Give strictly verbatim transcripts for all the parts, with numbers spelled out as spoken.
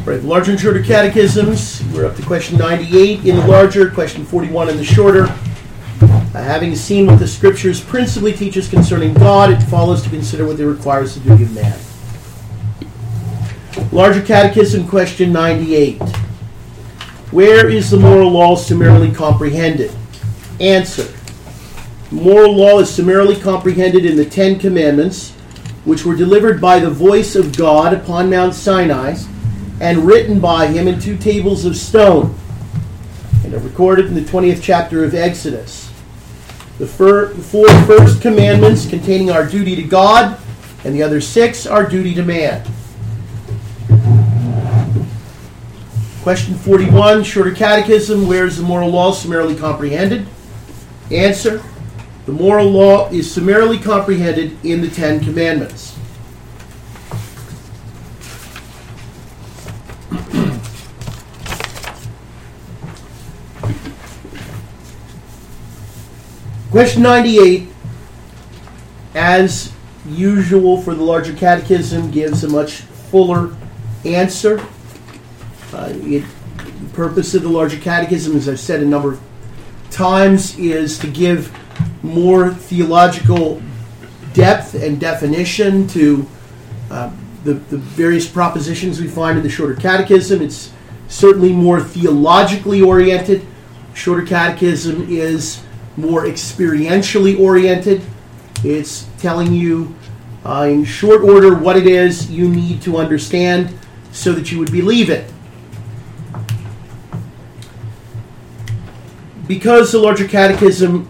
Right, the larger and shorter catechisms, we're up to question ninety-eight in the larger, question forty-one in the shorter. Uh, having seen what the scriptures principally teach us concerning God, it follows to consider what they require us to do of man. Larger catechism, question ninety-eight. Where is the moral law summarily comprehended? Answer. Moral law is summarily comprehended in the Ten Commandments, which were delivered by the voice of God upon Mount Sinai, and written by him in two tables of stone, and are recorded in the twentieth chapter of Exodus. The fir- four first commandments containing our duty to God, and the other six our duty to man. Question forty-one, shorter catechism, where is the moral law summarily comprehended? Answer, the moral law is summarily comprehended in the Ten Commandments. Question ninety-eight, as usual for the larger catechism, gives a much fuller answer. Uh, it, the purpose of the larger catechism, as I've said a number of times, is to give more theological depth and definition to uh, the, the various propositions we find in the shorter catechism. It's certainly more theologically oriented. Shorter catechism is more experientially oriented. It's telling you uh, in short order what it is you need to understand so that you would believe it. Because the larger catechism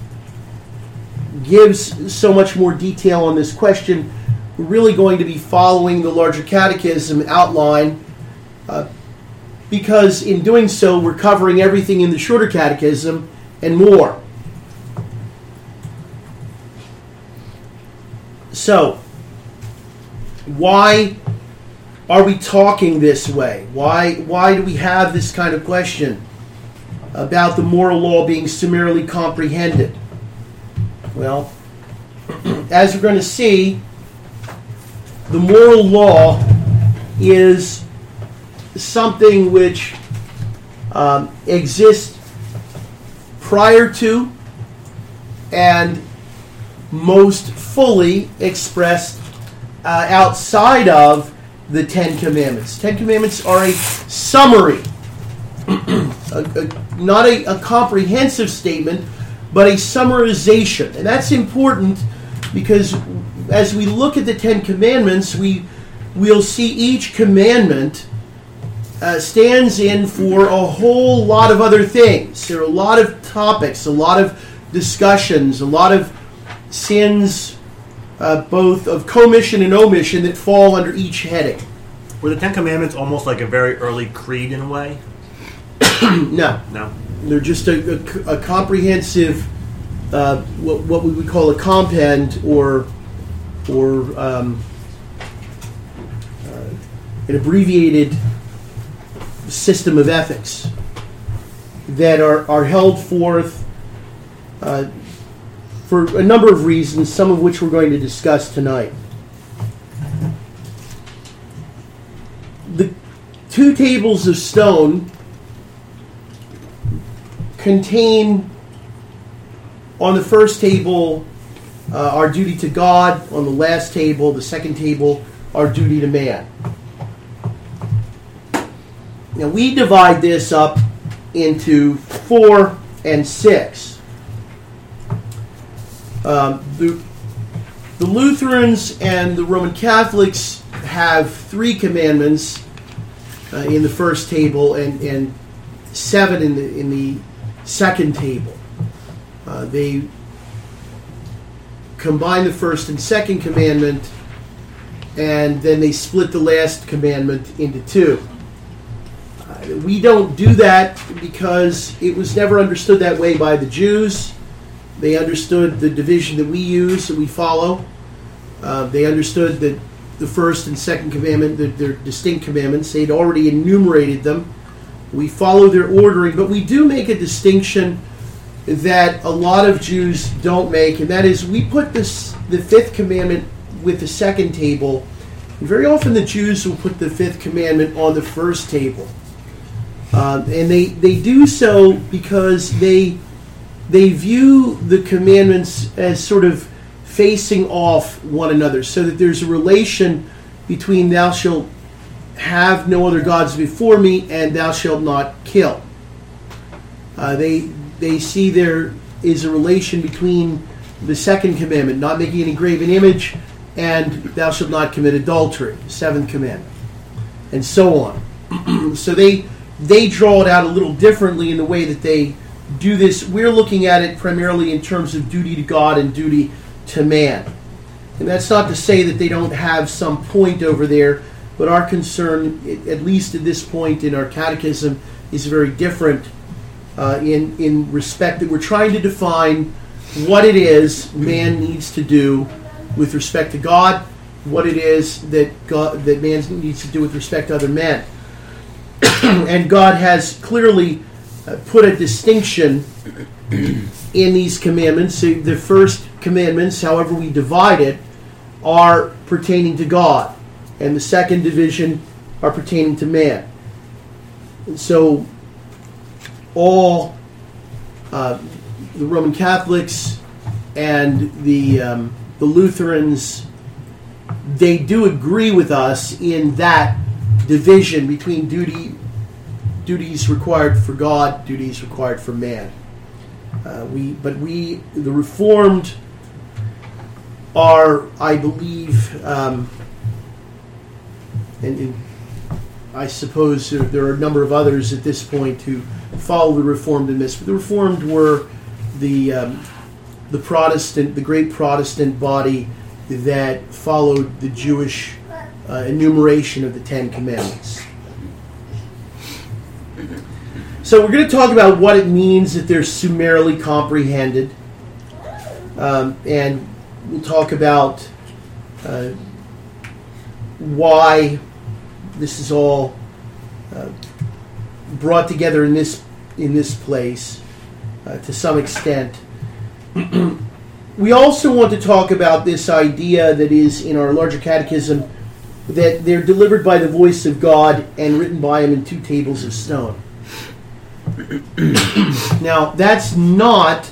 gives so much more detail on this question, we're really going to be following the larger catechism outline, uh, because in doing so we're covering everything in the shorter catechism and more. So, why are we talking this way? Why, why do we have this kind of question about the moral law being summarily comprehended? Well, as we're going to see, the moral law is something which um, exists prior to and most fully expressed uh, outside of the Ten Commandments. Ten Commandments are a summary, a, a, not a, a comprehensive statement, but a summarization. And that's important because as we look at the Ten Commandments, we, we'll see each commandment uh, stands in for a whole lot of other things. There are a lot of topics, a lot of discussions, a lot of sins, uh, both of commission and omission, that fall under each heading. Were the Ten Commandments almost like a very early creed in a way? No. No. They're just a, a, a comprehensive, uh, what, what we would call a compend, or or um, uh, an abbreviated system of ethics that are, are held forth uh, for a number of reasons, some of which we're going to discuss tonight. The two tables of stone contain, on the first table, uh, our duty to God. On the last table, the second table, our duty to man. Now, we divide this up into four and six. Um, the, the Lutherans and the Roman Catholics have three commandments uh, in the first table, and, and seven in the in the second table. Uh, they combine the first and second commandment, and then they split the last commandment into two. Uh, we don't do that because it was never understood that way by the Jews. They understood the division that we use, that we follow. Uh, they understood that the first and second commandment, that they're distinct commandments. They'd already enumerated them. We follow their ordering, but we do make a distinction that a lot of Jews don't make, and that is we put this the fifth commandment with the second table Very often the Jews will put the fifth commandment on the first table. Uh, and they, they do so because they they view the commandments as sort of facing off one another, so that there's a relation between thou shalt have no other gods before me and thou shalt not kill. Uh, they they see there is a relation between the second commandment, not making any graven image, and thou shalt not commit adultery, the seventh commandment, and so on. So they they draw it out a little differently in the way that they do this. We're looking at it primarily in terms of duty to God and duty to man. And that's not to say that they don't have some point over there, but our concern, at least at this point in our catechism, is very different uh, in, in respect that we're trying to define what it is man needs to do with respect to God, what it is that God, that man needs to do with respect to other men. And God has clearly uh, put a distinction in these commandments. So the first commandments, however we divide it, are pertaining to God, and the second division are pertaining to man. And so all uh, the Roman Catholics and the um, the Lutherans, they do agree with us in that division between duty duties required for God, duties required for man. Uh, we, but we, the Reformed, are, I believe, um, and, and I suppose there, there are a number of others at this point who follow the Reformed in this, but the Reformed were the um, the Protestant, the great Protestant body that followed the Jewish uh, enumeration of the Ten Commandments. So we're going to talk about what it means that they're summarily comprehended, um, and we'll talk about uh, why this is all uh, brought together in this in this place uh, to some extent. We also want to talk about this idea that is in our larger catechism, that they're delivered by the voice of God and written by him in two tables of stone. Now, that's not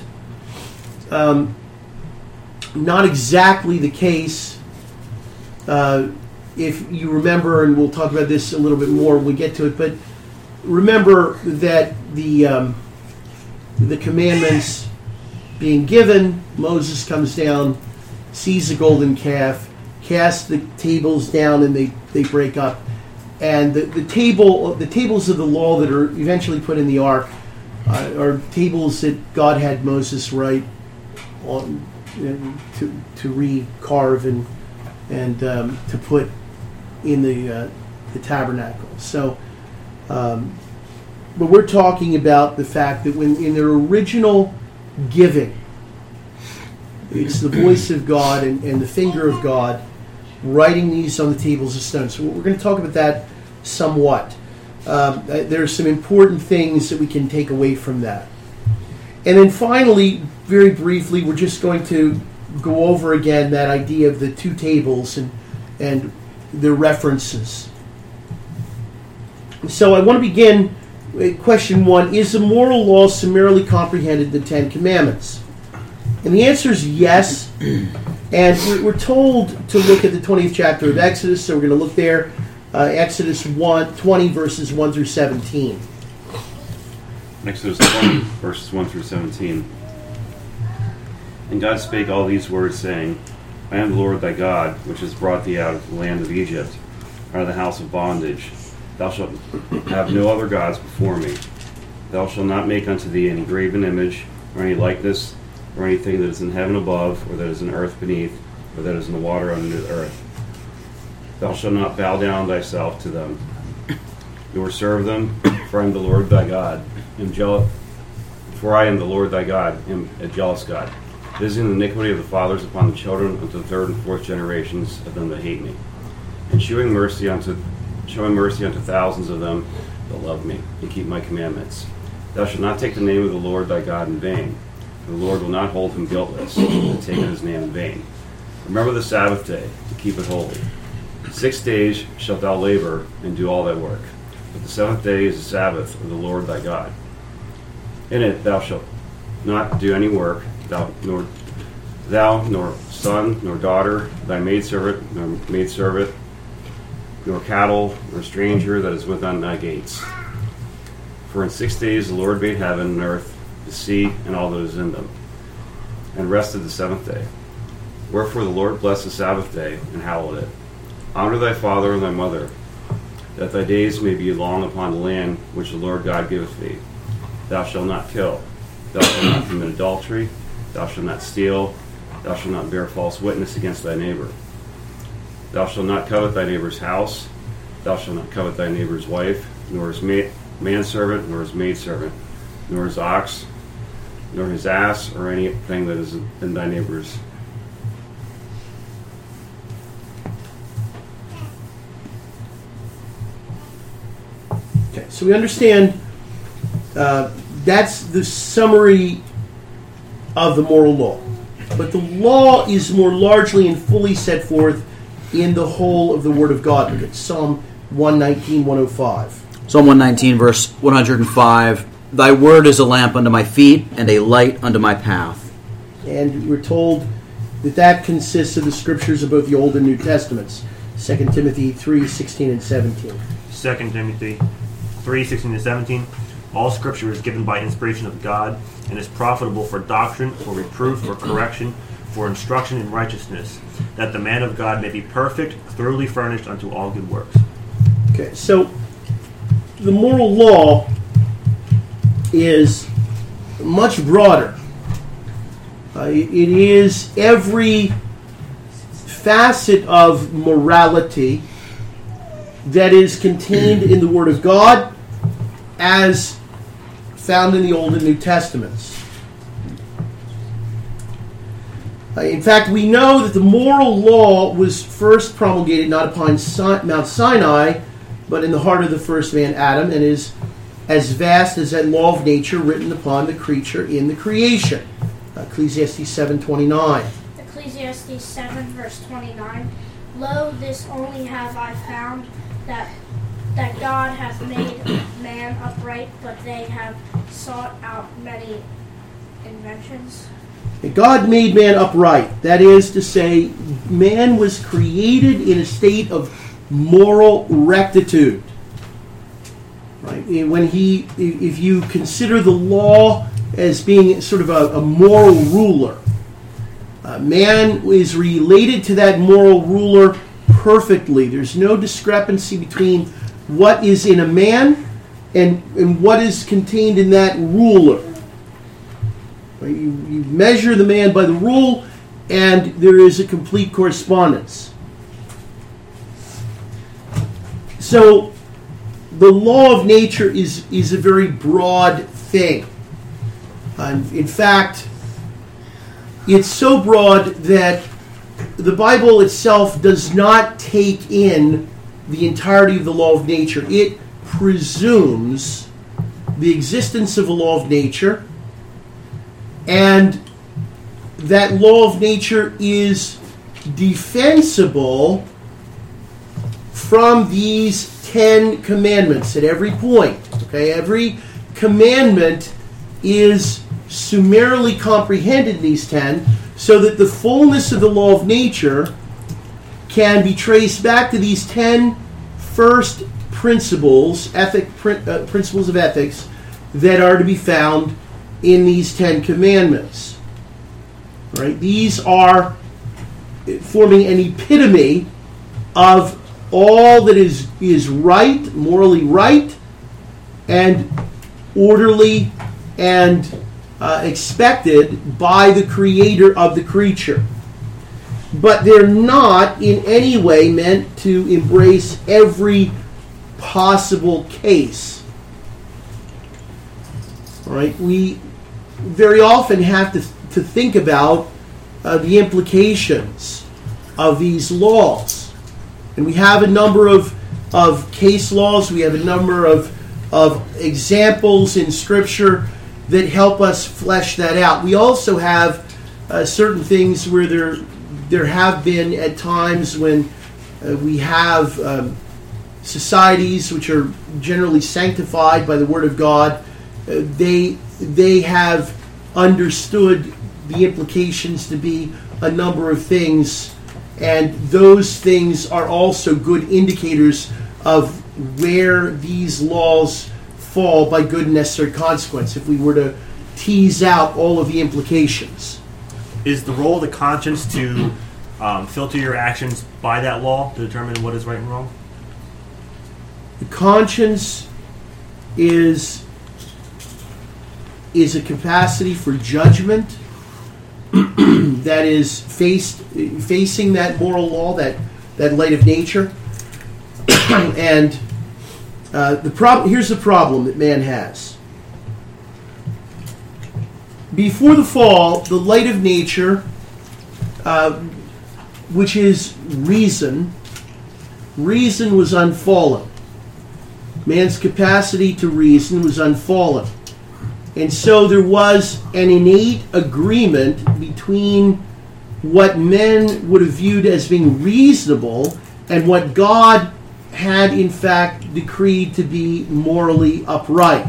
um, not exactly the case. Uh, if you remember, and we'll talk about this a little bit more when we get to it, but remember that the um, the commandments being given, Moses comes down, sees a golden calf, casts the tables down, and they, they break up. And the, the table, the tables of the law that are eventually put in the ark uh, are tables that God had Moses write on, you know, to to recarve and and um, to put in the uh, the tabernacle. So, um, but we're talking about the fact that when in their original giving, it's the voice of God and, and the finger of God writing these on the tables of stone. So we're going to talk about that somewhat. Um, there are some important things that we can take away from that. And then finally, very briefly, we're just going to go over again that idea of the two tables and, and their references. So I want to begin with question one. Is the moral law summarily comprehended in the Ten Commandments? And the answer is yes. And we're told to look at the twentieth chapter of Exodus, so we're going to look there. Uh, Exodus one, twenty, verses one through seventeen. Exodus twenty, verses one through seventeen. And God spake all these words, saying, I am the Lord thy God, which has brought thee out of the land of Egypt, out of the house of bondage. Thou shalt have no other gods before me. Thou shalt not make unto thee any graven image, or any likeness, or anything that is in heaven above, or that is in earth beneath, or that is in the water under the earth. Thou shalt not bow down thyself to them, nor serve them, for I am the Lord thy God. Am jealous, for I am the Lord thy God, am a jealous God, visiting the iniquity of the fathers upon the children unto the third and fourth generations of them that hate me, and shewing mercy unto showing mercy unto thousands of them that love me and keep my commandments. Thou shalt not take the name of the Lord thy God in vain. The Lord will not hold him guiltless that taketh his name in vain. Remember the Sabbath day to keep it holy. Six days shalt thou labor and do all thy work, but the seventh day is the Sabbath of the Lord thy God. In it thou shalt not do any work, thou nor thou nor son nor daughter, thy maidservant nor maidservant, nor cattle nor stranger that is within thy gates. For in six days the Lord made heaven and earth, the sea, and all that is in them, and rested the seventh day. Wherefore the Lord blessed the Sabbath day and hallowed it. Honor thy father and thy mother, that thy days may be long upon the land which the Lord God giveth thee. Thou shalt not kill. Thou shalt not commit adultery. Thou shalt not steal. Thou shalt not bear false witness against thy neighbor. Thou shalt not covet thy neighbor's house. Thou shalt not covet thy neighbor's wife, nor his ma- manservant, nor his maidservant, nor his ox, nor his ass, or anything that is in thy neighbor's. Okay, so we understand uh, that's the summary of the moral law. But the law is more largely and fully set forth in the whole of the Word of God. Look at Psalm one nineteen, one oh five. Psalm one nineteen, verse one hundred five. Thy word is a lamp unto my feet and a light unto my path. And we're told that that consists of the scriptures of both the Old and New Testaments. Second Timothy three, sixteen and seventeen. Second Timothy three, sixteen and seventeen. All scripture is given by inspiration of God and is profitable for doctrine, for reproof, for correction, for instruction in righteousness, that the man of God may be perfect, thoroughly furnished unto all good works. Okay, so the moral law is much broader. Uh, it, it is every facet of morality that is contained in the Word of God as found in the Old and New Testaments. Uh, in fact, we know that the moral law was first promulgated not upon Si- Mount Sinai, but in the heart of the first man, Adam, and is as vast as that law of nature written upon the creature in the creation. Ecclesiastes seven twenty-nine. Ecclesiastes seven, verse twenty-nine. Lo, this only have I found, that that God hath made man upright, but they have sought out many inventions. God made man upright. That is to say, man was created in a state of moral rectitude. Right? When he, if you consider the law as being sort of a, a moral ruler, uh, man is related to that moral ruler perfectly. There's no discrepancy between what is in a man and, and what is contained in that ruler. You, you measure the man by the rule, and there is a complete correspondence. So, the law of nature is, is a very broad thing. Um, in fact, it's so broad that the Bible itself does not take in the entirety of the law of nature. It presumes the existence of a law of nature, and that law of nature is defensible from these Ten Commandments at every point. Okay, every commandment is summarily comprehended in these ten, so that the fullness of the law of nature can be traced back to these ten first principles, ethic uh, principles of ethics, that are to be found in these Ten Commandments. Right? These are forming an epitome of all that is, is right, morally right, and orderly, and uh, expected by the creator of the creature. But they're not in any way meant to embrace every possible case. All right? We very often have to, to think about uh, the implications of these laws. And we have a number of, of case laws, we have a number of, of examples in Scripture that help us flesh that out. We also have uh, certain things where there, there have been at times when uh, we have um, societies which are generally sanctified by the Word of God. Uh, they they have understood the implications to be a number of things, and those things are also good indicators of where these laws fall by good and necessary consequence, if we were to tease out all of the implications. Is the role of the conscience to um, filter your actions by that law to determine what is right and wrong? The conscience is is a capacity for judgment that is faced facing that moral law, that that light of nature. And uh, the problem here's the problem that man has. Before the fall, the light of nature, uh, which is reason, reason was unfallen. Man's capacity to reason was unfallen. And so there was an innate agreement between what men would have viewed as being reasonable and what God had in fact decreed to be morally upright.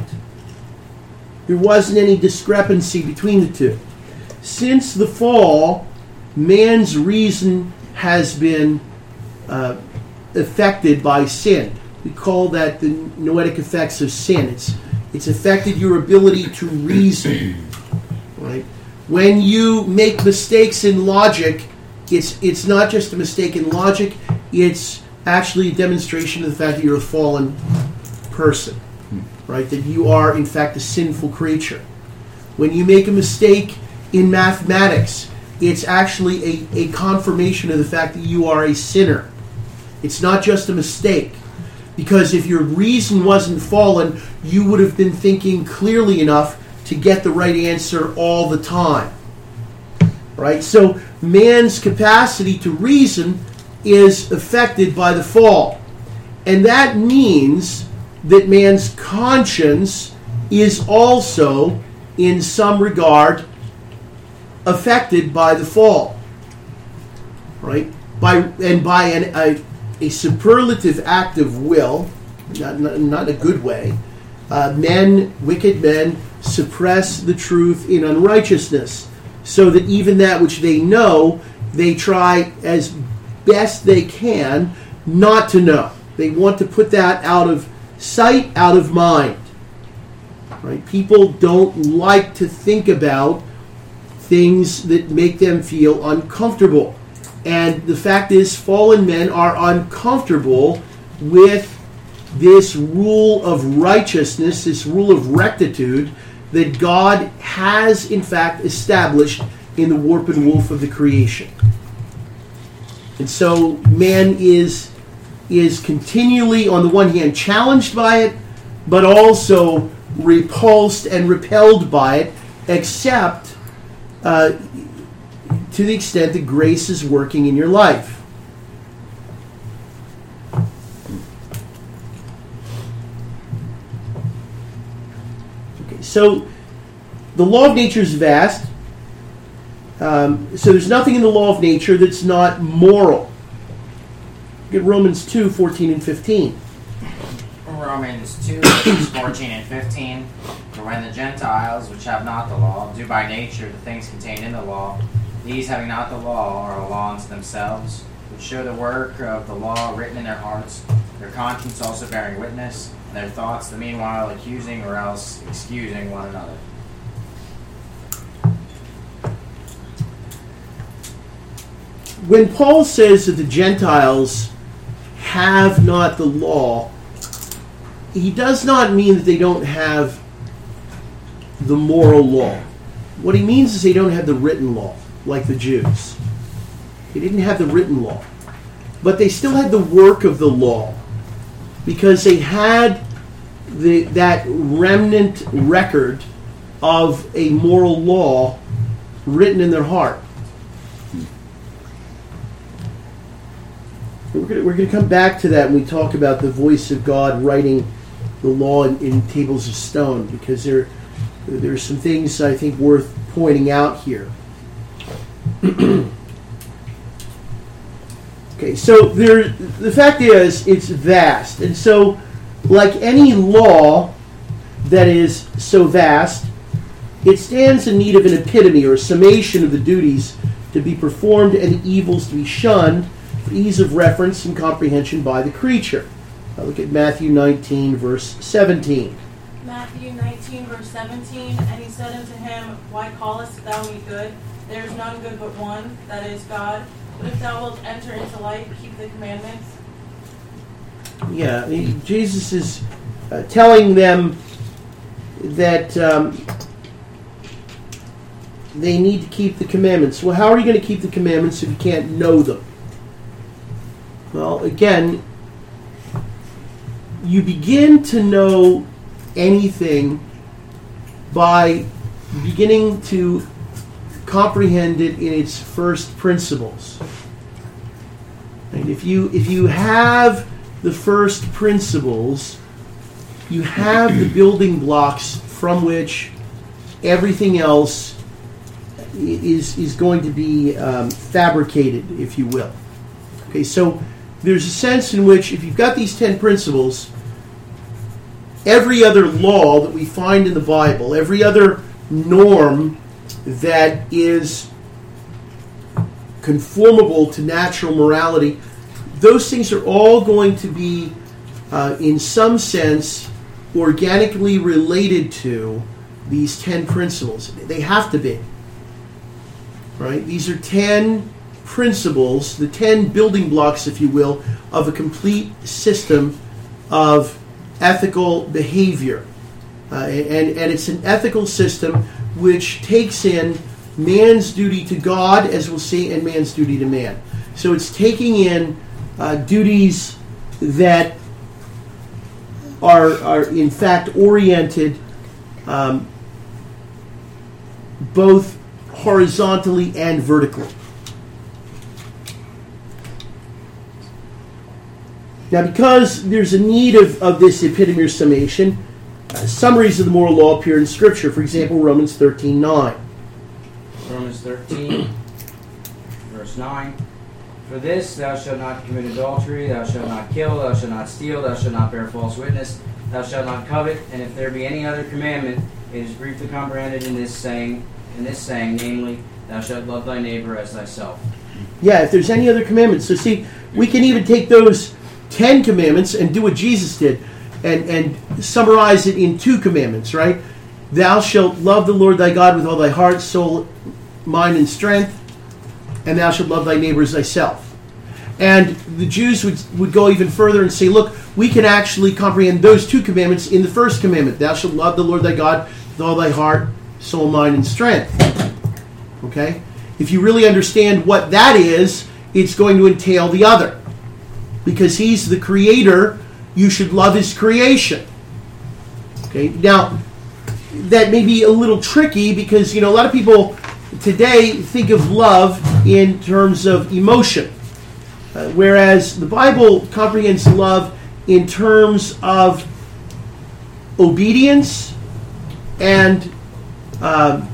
There wasn't any discrepancy between the two. Since the fall, man's reason has been uh, affected by sin. We call that the noetic effects of sin. It's it's affected your ability to reason. Right? When you make mistakes in logic, it's it's not just a mistake in logic, it's actually a demonstration of the fact that you're a fallen person. Right? That you are in fact a sinful creature. When you make a mistake in mathematics, it's actually a, a confirmation of the fact that you are a sinner. It's not just a mistake. Because if your reason wasn't fallen, you would have been thinking clearly enough to get the right answer all the time. Right? So man's capacity to reason is affected by the fall. And that means that man's conscience is also, in some regard, affected by the fall. Right? By and by an a A superlative act of will, not, not, not a good way, uh, men, wicked men, suppress the truth in unrighteousness, so that even that which they know, they try as best they can not to know. They want to put that out of sight, out of mind. Right? People don't like to think about things that make them feel uncomfortable. And the fact is, fallen men are uncomfortable with this rule of righteousness, this rule of rectitude that God has, in fact, established in the warp and woof of the creation. And so man is, is continually, on the one hand, challenged by it, but also repulsed and repelled by it, except uh, to the extent that grace is working in your life. Okay, so the law of nature is vast. Um, so there's nothing in the law of nature that's not moral. Look at Romans two, fourteen and fifteen. Romans two, verses fourteen and fifteen. For when the Gentiles, which have not the law, do by nature the things contained in the law, these, having not the law, are a law unto themselves, which show the work of the law written in their hearts, their conscience also bearing witness, and their thoughts the meanwhile accusing or else excusing one another. When Paul says that the Gentiles have not the law, he does not mean that they don't have the moral law. What he means is they don't have the written law, like the Jews. They didn't have the written law. But they still had the work of the law, because they had the, that remnant record of a moral law written in their heart. We're going we're going to come back to that when we talk about the voice of God writing the law in, in tables of stone, because there, there are some things I think worth pointing out here. Okay, Okay, so there. The fact is, it's vast, and so, like any law that is so vast, it stands in need of an epitome or a summation of the duties to be performed and the evils to be shunned for ease of reference and comprehension by the creature. Now look at Matthew nineteen, verse seventeen. Matthew nineteen, verse seventeen, and he said unto him, Why callest thou me good? There is none good but one, that is God. But if thou wilt enter into life, keep the commandments. Yeah, he, Jesus is uh, telling them that um, they need to keep the commandments. Well, how are you going to keep the commandments if you can't know them? Well, again, you begin to know anything by beginning to comprehend it in its first principles. And if you if you have the first principles, you have the building blocks from which everything else is is going to be um, fabricated, if you will. Okay, so there's a sense in which if you've got these ten principles, every other law that we find in the Bible, every other norm that is conformable to natural morality, those things are all going to be, uh, in some sense, organically related to these ten principles. They have to be. Right? These are ten principles, the ten building blocks, if you will, of a complete system of ethical behavior. Uh, and, and it's an ethical system which takes in man's duty to God, as we'll see, and man's duty to man. So it's taking in uh, duties that are, are in fact oriented um, both horizontally and vertically. Now, because there's a need of, of this epitome or summation, uh, summaries of the moral law appear in Scripture. For example, Romans thirteen nine. Romans thirteen, verse nine. For this, thou shalt not commit adultery, thou shalt not kill, thou shalt not steal, thou shalt not bear false witness, thou shalt not covet, and if there be any other commandment, it is briefly comprehended in this saying, in this saying, namely, thou shalt love thy neighbor as thyself. Yeah, if there's any other commandments. So see, we can even take those ten commandments and do what Jesus did and, and summarize it in two commandments, right? Thou shalt love the Lord thy God with all thy heart, soul, mind, and strength, and thou shalt love thy neighbor as thyself. And the Jews would, would go even further and say, look, we can actually comprehend those two commandments in the first commandment. Thou shalt love the Lord thy God with all thy heart, soul, mind, and strength. Okay? If you really understand what that is, it's going to entail the other. Because he's the creator, you should love his creation. Okay? Now, that may be a little tricky because, you know, a lot of people today think of love in terms of emotion. Uh, whereas the Bible comprehends love in terms of obedience and uh,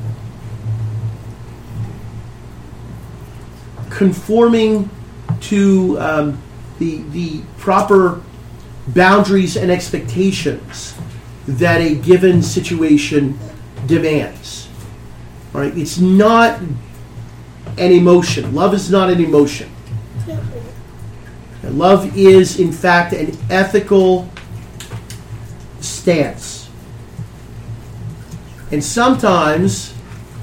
conforming to um, the, the proper boundaries and expectations that a given situation demands. All right? It's not an emotion. Love is not an emotion. And love is, in fact, an ethical stance. And sometimes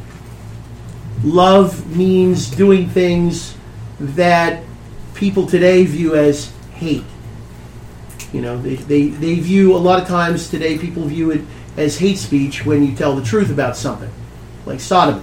love means doing things that people today view as hate. You know, they, they, they view, a lot of times today, people view it as hate speech when you tell the truth about something, like sodomy.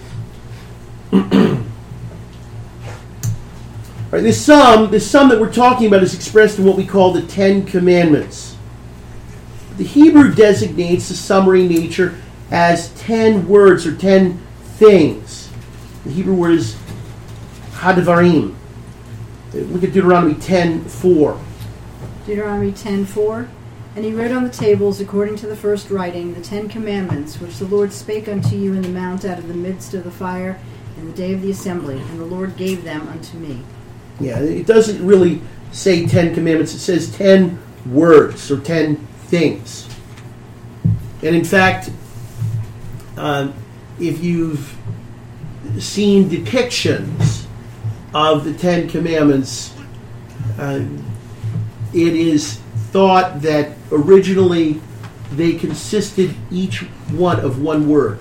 All right, this sum, this sum that we're talking about is expressed in what we call the Ten Commandments. The Hebrew designates the summary nature as ten words or ten things. The Hebrew word is hadvarim. Look at Deuteronomy ten four. Deuteronomy ten four. And he wrote on the tables, according to the first writing, the Ten Commandments, which the Lord spake unto you in the mount out of the midst of the fire in the day of the assembly, and the Lord gave them unto me. Yeah, it doesn't really say ten commandments. It says ten words or ten things. And in fact, uh, if you've seen depictions of the Ten Commandments, uh, it is thought that originally they consisted each one of one word.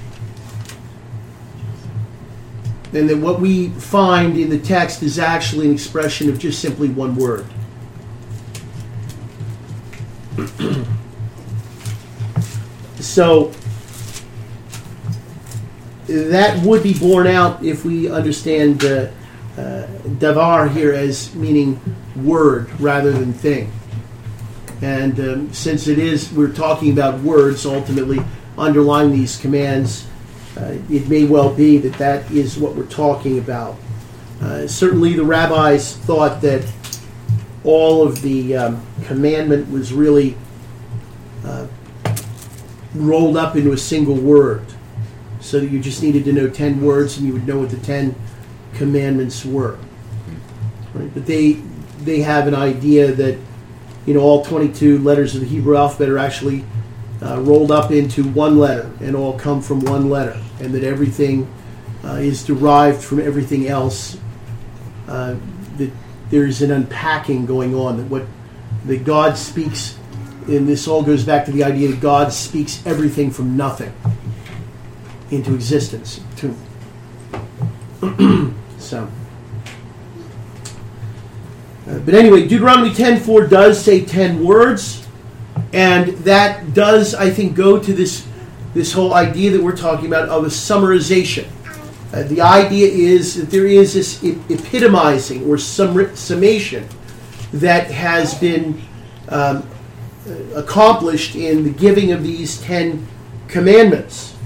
And that what we find in the text is actually an expression of just simply one word. So that would be borne out if we understand uh, uh, davar here as meaning word rather than thing. And um, since it is, we're talking about words ultimately underlying these commands, uh, it may well be that that is what we're talking about. Uh, certainly the rabbis thought that all of the um, commandment was really uh, rolled up into a single word, so that you just needed to know ten words and you would know what the ten commandments were. Right? But they they have an idea that, you know, all twenty-two letters of the Hebrew alphabet are actually uh, rolled up into one letter and all come from one letter, and that everything uh, is derived from everything else. Uh, that there's an unpacking going on, that what that God speaks, and this all goes back to the idea that God speaks everything from nothing into existence. So, uh, but anyway, Deuteronomy ten four does say ten words, and that does, I think, go to this this whole idea that we're talking about of a summarization. Uh, the idea is that there is this epitomizing or sum- summation that has been um, accomplished in the giving of these Ten Commandments.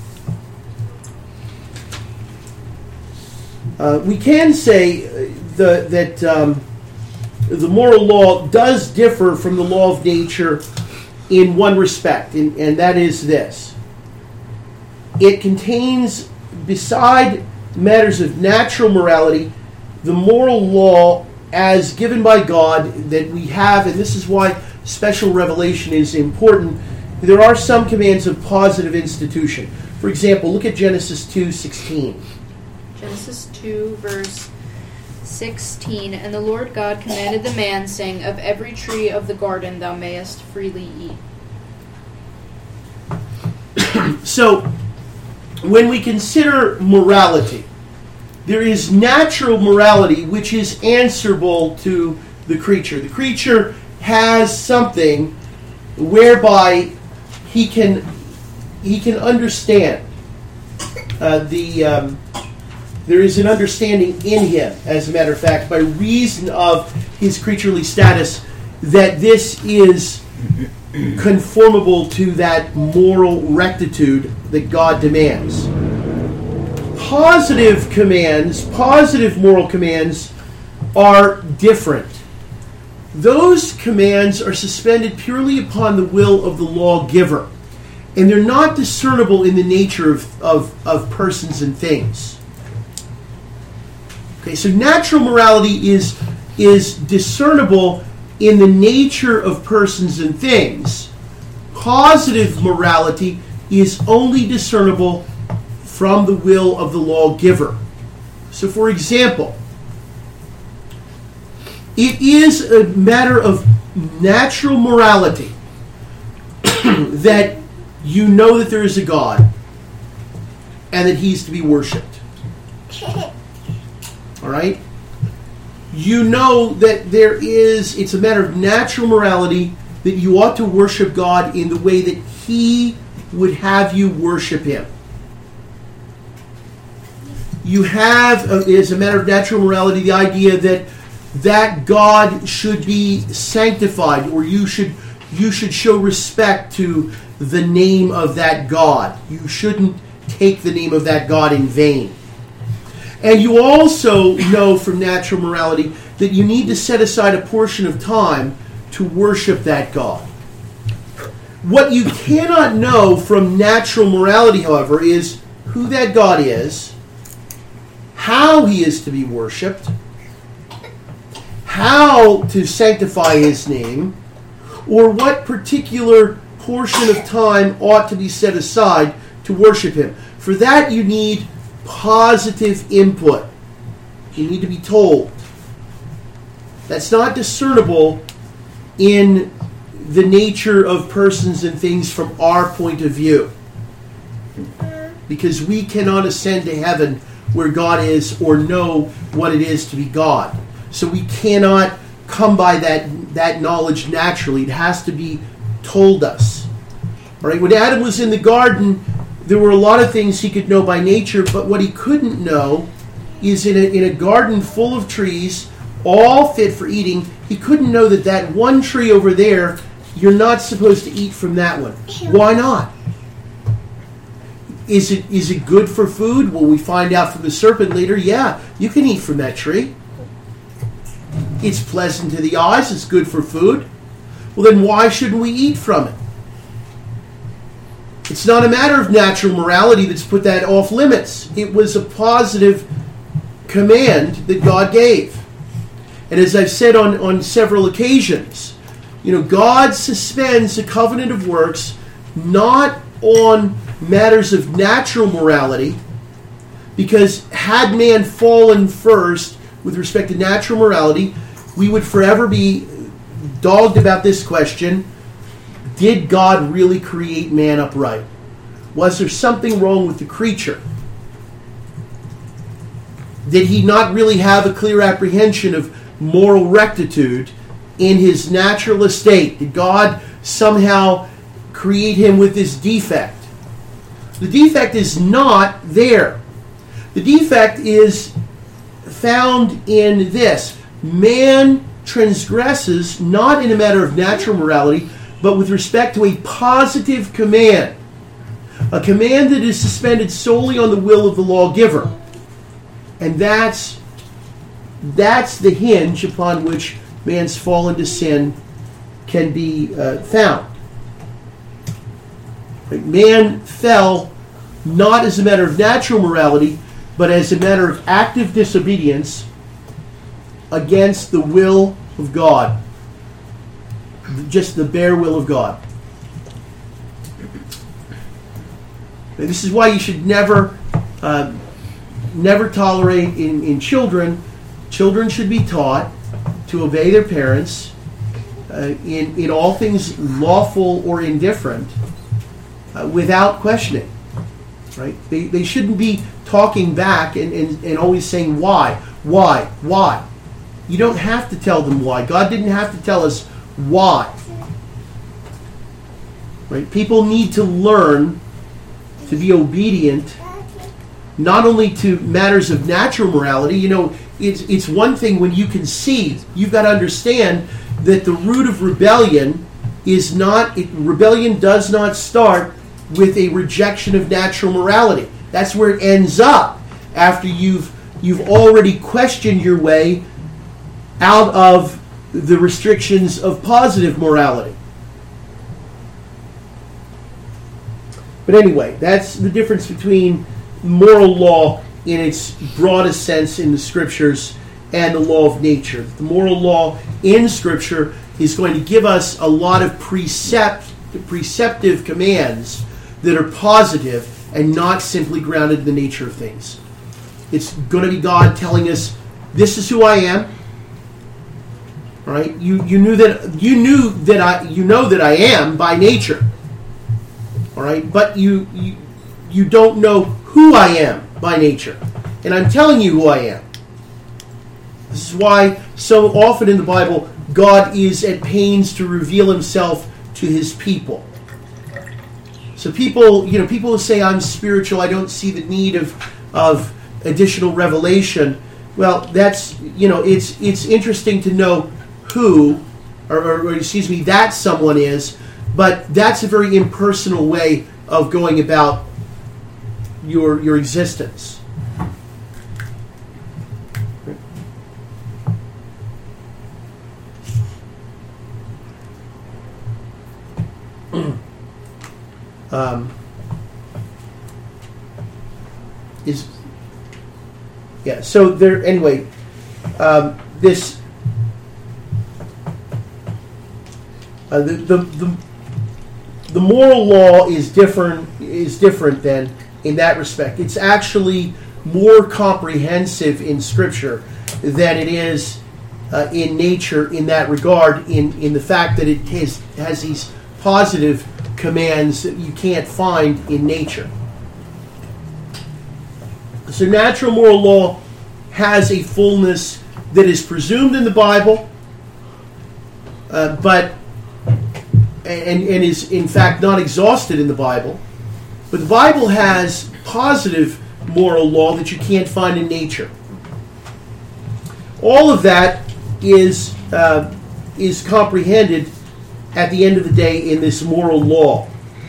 Uh, we can say the, that um, the moral law does differ from the law of nature in one respect, and, and that is this. It contains, beside matters of natural morality, the moral law as given by God that we have, and this is why special revelation is important. There are some commands of positive institution. For example, look at Genesis two sixteen. Genesis two, verse sixteen. And the Lord God commanded the man, saying, of every tree of the garden thou mayest freely eat. So, when we consider morality, there is natural morality which is answerable to the creature. The creature has something whereby he can he can understand. Uh, the um, there is an understanding in him, as a matter of fact, by reason of his creaturely status, that this is conformable to that moral rectitude that God demands. Positive commands, positive moral commands, are different. Those commands are suspended purely upon the will of the lawgiver, and they're not discernible in the nature of, of, of persons and things. Okay, so natural morality is, is discernible in the nature of persons and things. Positive morality is only discernible from the will of the lawgiver. So, for example, it is a matter of natural morality that you know that there is a God and that He's to be worshipped. All right? You know that there is, it's a matter of natural morality that you ought to worship God in the way that He would have you worship Him. You have, uh, as a matter of natural morality, the idea that that God should be sanctified, or you should you should show respect to the name of that God. You shouldn't take the name of that God in vain. And you also know from natural morality that you need to set aside a portion of time to worship that God. What you cannot know from natural morality, however, is who that God is, how He is to be worshipped, how to sanctify his name, or what particular portion of time ought to be set aside to worship him. For that you need positive input. You need to be told. That's not discernible in the nature of persons and things from our point of view. Because we cannot ascend to heaven where God is or know what it is to be God. So we cannot come by that, that knowledge naturally. It has to be told us. All right? When Adam was in the garden, there were a lot of things he could know by nature, but what he couldn't know is in a, in a garden full of trees, all fit for eating, he couldn't know that that one tree over there, you're not supposed to eat from that one. Why not? Is it is it good for food? Well, we find out from the serpent later, yeah, you can eat from that tree. It's pleasant to the eyes, it's good for food. Well, then why shouldn't we eat from it? It's not a matter of natural morality that's put that off limits. It was a positive command that God gave. And as I've said on, on several occasions, you know, God suspends the covenant of works not on matters of natural morality, because had man fallen first with respect to natural morality, we would forever be dogged about this question: did God really create man upright? Was there something wrong with the creature? Did he not really have a clear apprehension of moral rectitude in his natural estate? Did God somehow create him with this defect? The defect is not there. The defect is found in this: man transgresses not in a matter of natural morality, but with respect to a positive command. A command that is suspended solely on the will of the lawgiver. And that's, that's the hinge upon which man's fall into sin can be uh, found. Right? Man fell not as a matter of natural morality, but as a matter of active disobedience against the will of God. Just the bare will of God. This is why you should never uh, never tolerate in, in children. Children should be taught to obey their parents uh, in, in all things lawful or indifferent uh, without questioning. Right? They, they shouldn't be talking back and, and, and always saying why, why, why. You don't have to tell them why. God didn't have to tell us why. Right? People need to learn to be obedient, not only to matters of natural morality. You know, it's it's one thing when you can see. You've got to understand that the root of rebellion is not, it, rebellion does not start with a rejection of natural morality. That's where it ends up after you've you've already questioned your way out of the restrictions of positive morality. But anyway, that's the difference between moral law in its broadest sense in the Scriptures and the law of nature. The moral law in Scripture is going to give us a lot of precept, preceptive commands that are positive and not simply grounded in the nature of things. It's going to be God telling us, this is who I am. All right? You you knew that you knew that I you know that I am by nature. All right? But you you, you don't know who I am by nature. And I'm telling you who I am. This is why so often in the Bible God is at pains to reveal himself to his people. So people, you know, people who say I'm spiritual, I don't see the need of of additional revelation. Well, that's, you know, it's it's interesting to know who, or, or, or excuse me, that someone is, but that's a very impersonal way of going about your your existence. um, is yeah. So there. Anyway, um, this Uh, the, the the the moral law is different is different than in that respect. It's actually more comprehensive in Scripture than it is uh, in nature in that regard, in, in the fact that it has, has these positive commands that you can't find in nature. So natural moral law has a fullness that is presumed in the Bible, uh, but and, and is in fact not exhausted in the Bible. But the Bible has positive moral law that you can't find in nature. All of that is uh, is comprehended at the end of the day in this moral law.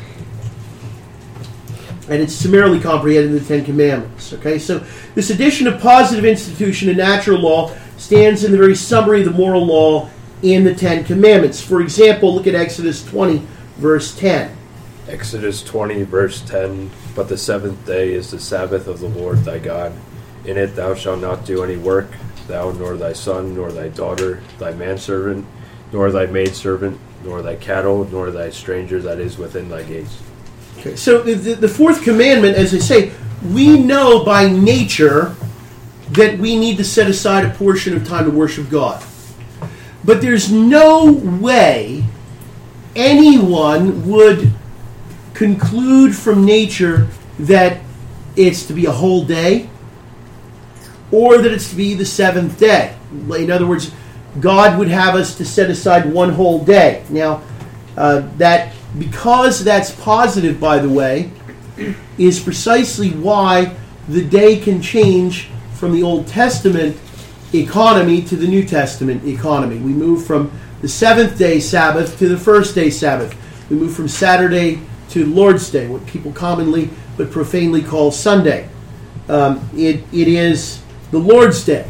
And it's summarily comprehended in the Ten Commandments. Okay, so this addition of positive institution and natural law stands in the very summary of the moral law in the Ten Commandments. For example, look at Exodus twenty, verse ten. Exodus twenty, verse ten. But the seventh day is the Sabbath of the Lord thy God. In it thou shalt not do any work, thou nor thy son, nor thy daughter, thy manservant, nor thy maidservant, nor thy cattle, nor thy stranger that is within thy gates. Okay, so the, the fourth commandment, as I say, we know by nature that we need to set aside a portion of time to worship God. But there's no way anyone would conclude from nature that it's to be a whole day or that it's to be the seventh day. In other words, God would have us to set aside one whole day. Now, uh, that because that's positive, by the way, is precisely why the day can change from the Old Testament economy to the New Testament economy. We move from the seventh day Sabbath to the first day Sabbath. We move from Saturday to Lord's Day, what people commonly but profanely call Sunday. Um, it, it is the Lord's Day.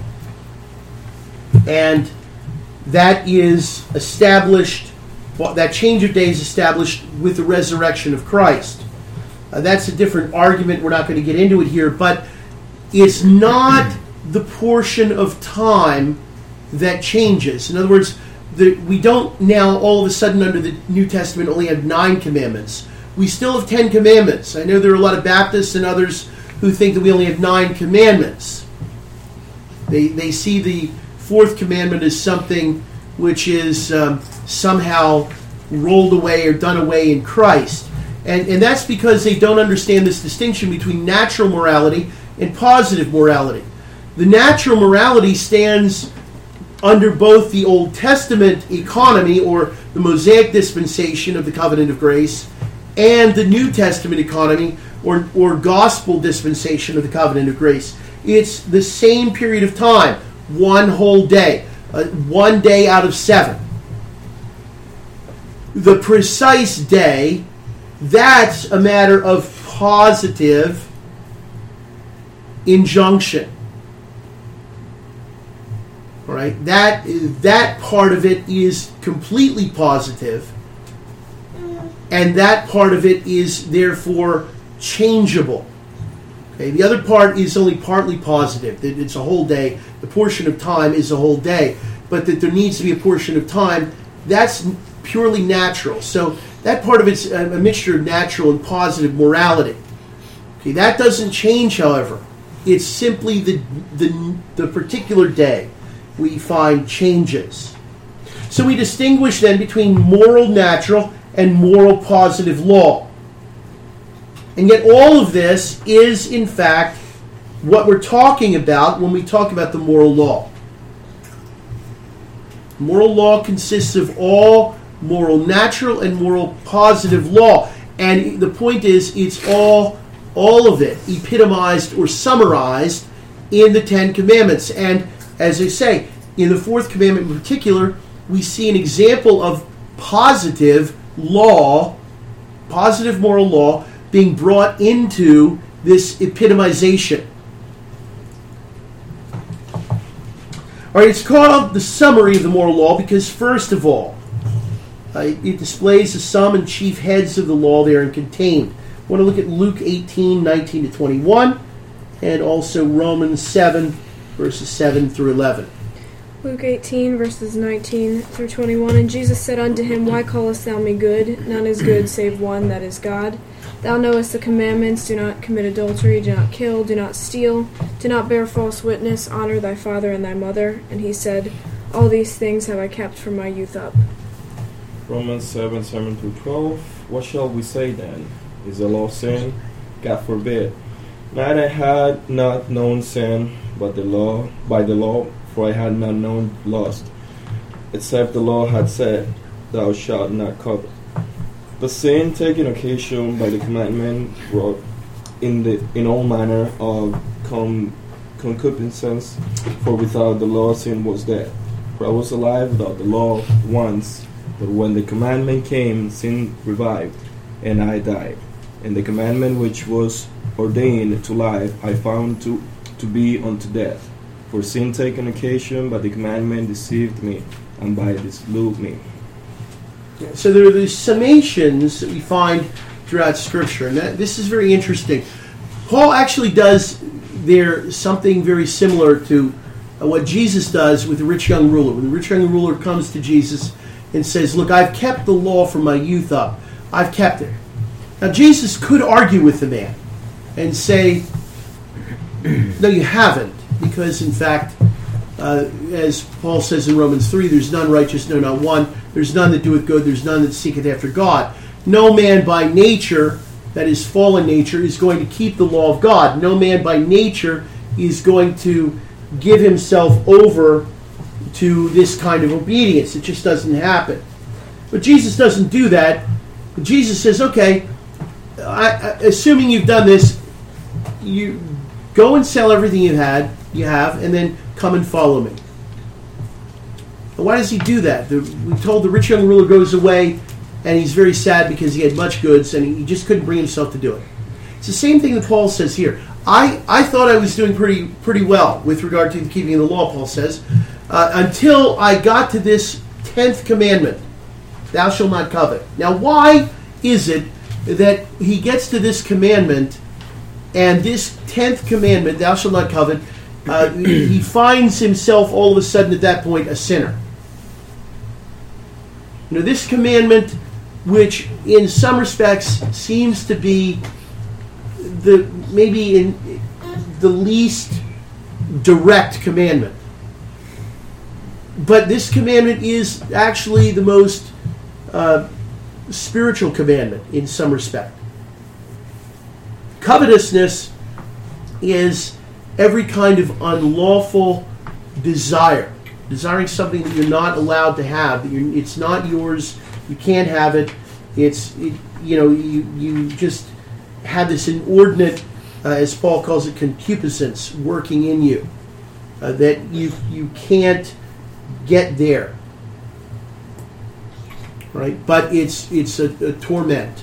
And that is established, well, that change of days is established with the resurrection of Christ. Uh, that's a different argument. We're not going to get into it here, but it's not the portion of time that changes. In other words, the, we don't now all of a sudden under the New Testament only have nine commandments. We still have ten commandments. I know there are a lot of Baptists and others who think that we only have nine commandments. They, they see the fourth commandment as something which is um, somehow rolled away or done away in Christ. And, and that's because they don't understand this distinction between natural morality and positive morality. The natural morality stands under both the Old Testament economy, or the Mosaic dispensation of the covenant of grace, and the New Testament economy, or, or gospel dispensation of the covenant of grace. It's the same period of time, one whole day, uh, one day out of seven. The precise day, that's a matter of positive injunction. All right, that that part of it is completely positive, and that part of it is therefore changeable. Okay, the other part is only partly positive. That it's a whole day. The portion of time is a whole day, but that there needs to be a portion of time that's purely natural. So that part of it's a, a mixture of natural and positive morality. Okay, that doesn't change, however. It's simply the the, the particular day we find changes. So we distinguish then between moral natural and moral positive law. And yet all of this is, in fact, what we're talking about when we talk about the moral law. Moral law consists of all moral natural and moral positive law. And the point is, it's all, all of it epitomized or summarized in the Ten Commandments. And as I say, in the fourth commandment in particular, we see an example of positive law, positive moral law, being brought into this epitomization. All right, it's called the summary of the moral law because, first of all, uh, it displays the sum and chief heads of the law therein contained. I want to look at Luke eighteen, nineteen to twenty-one, and also Romans seven, verses seven through eleven. Luke eighteen, verses nineteen through twenty-one. And Jesus said unto him, Why callest thou me good? None is good save one, that is God. Thou knowest the commandments, do not commit adultery, do not kill, do not steal, do not bear false witness, honor thy father and thy mother. And he said, All these things have I kept from my youth up. Romans seven, seven through twelve. What shall we say then? Is the law sin? God forbid. Neither had not known sin, but the law by the law, for I had not known lust, except the law had said, Thou shalt not covet. But sin, taking occasion by the commandment, wrought in the in all manner of con- concupiscence, for without the law sin was dead. For I was alive without the law once, but when the commandment came, sin revived, and I died. And the commandment which was ordained to life I found to, to be unto death. For sin taken occasion by the commandment deceived me, and by it slew me. So there are these summations that we find throughout Scripture, and that, this is very interesting. Paul actually does there something very similar to uh, what Jesus does with the rich young ruler. When the rich young ruler comes to Jesus and says, Look, I've kept the law from my youth up. I've kept it. Now Jesus could argue with the man and say, no, you haven't, because in fact, uh, as Paul says in Romans three, there's none righteous, no, not one. There's none that doeth good, there's none that seeketh after God. No man by nature, that is fallen nature, is going to keep the law of God. No man by nature is going to give himself over to this kind of obedience. It just doesn't happen. But Jesus doesn't do that. Jesus says, okay, I, I, assuming you've done this, you go and sell everything you had, you have, and then come and follow me. But why does he do that? The, we told the rich young ruler goes away, and he's very sad because he had much goods, and he just couldn't bring himself to do it. It's the same thing that Paul says here. I, I thought I was doing pretty pretty well with regard to the keeping of the law, Paul says, uh, until I got to this tenth commandment, thou shalt not covet. Now, why is it that he gets to this commandment, and this tenth commandment, thou shalt not covet, uh, he finds himself all of a sudden at that point a sinner? You know, this commandment, which in some respects seems to be the maybe in the least direct commandment, but this commandment is actually the most uh, spiritual commandment in some respect. Covetousness is every kind of unlawful desire, desiring something that you're not allowed to have. That you're, it's not yours. You can't have it. It's it, you know you you just have this inordinate, uh, as Paul calls it, concupiscence working in you, uh, that you you can't get there. Right, but it's it's a, a torment.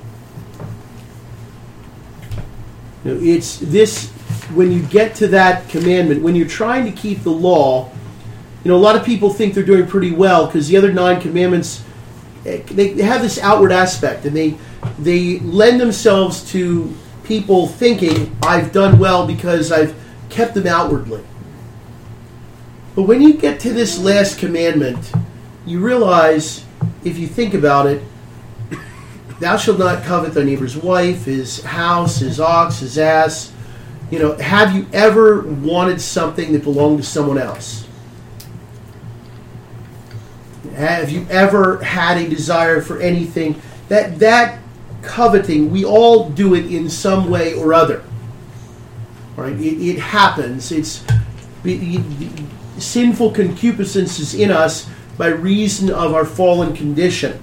You know, it's this when you get to that commandment, when you're trying to keep the law. You know, a lot of people think they're doing pretty well because the other nine commandments, they have this outward aspect, and they they lend themselves to people thinking, I've done well because I've kept them outwardly. But when you get to this last commandment, you realize, if you think about it, thou shalt not covet thy neighbor's wife, his house, his ox, his ass. You know, have you ever wanted something that belonged to someone else? Have you ever had a desire for anything? That that coveting, we all do it in some way or other. Right? It, it happens. It's it, it, sinful concupiscence is in us by reason of our fallen condition.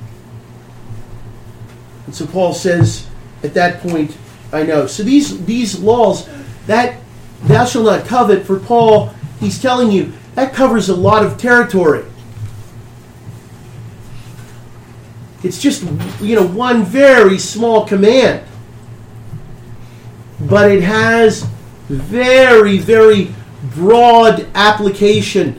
And so Paul says, at that point, I know. So these these laws, that thou shalt not covet, for Paul, he's telling you, that covers a lot of territory. It's just, you know, one very small command. But it has very, very broad application.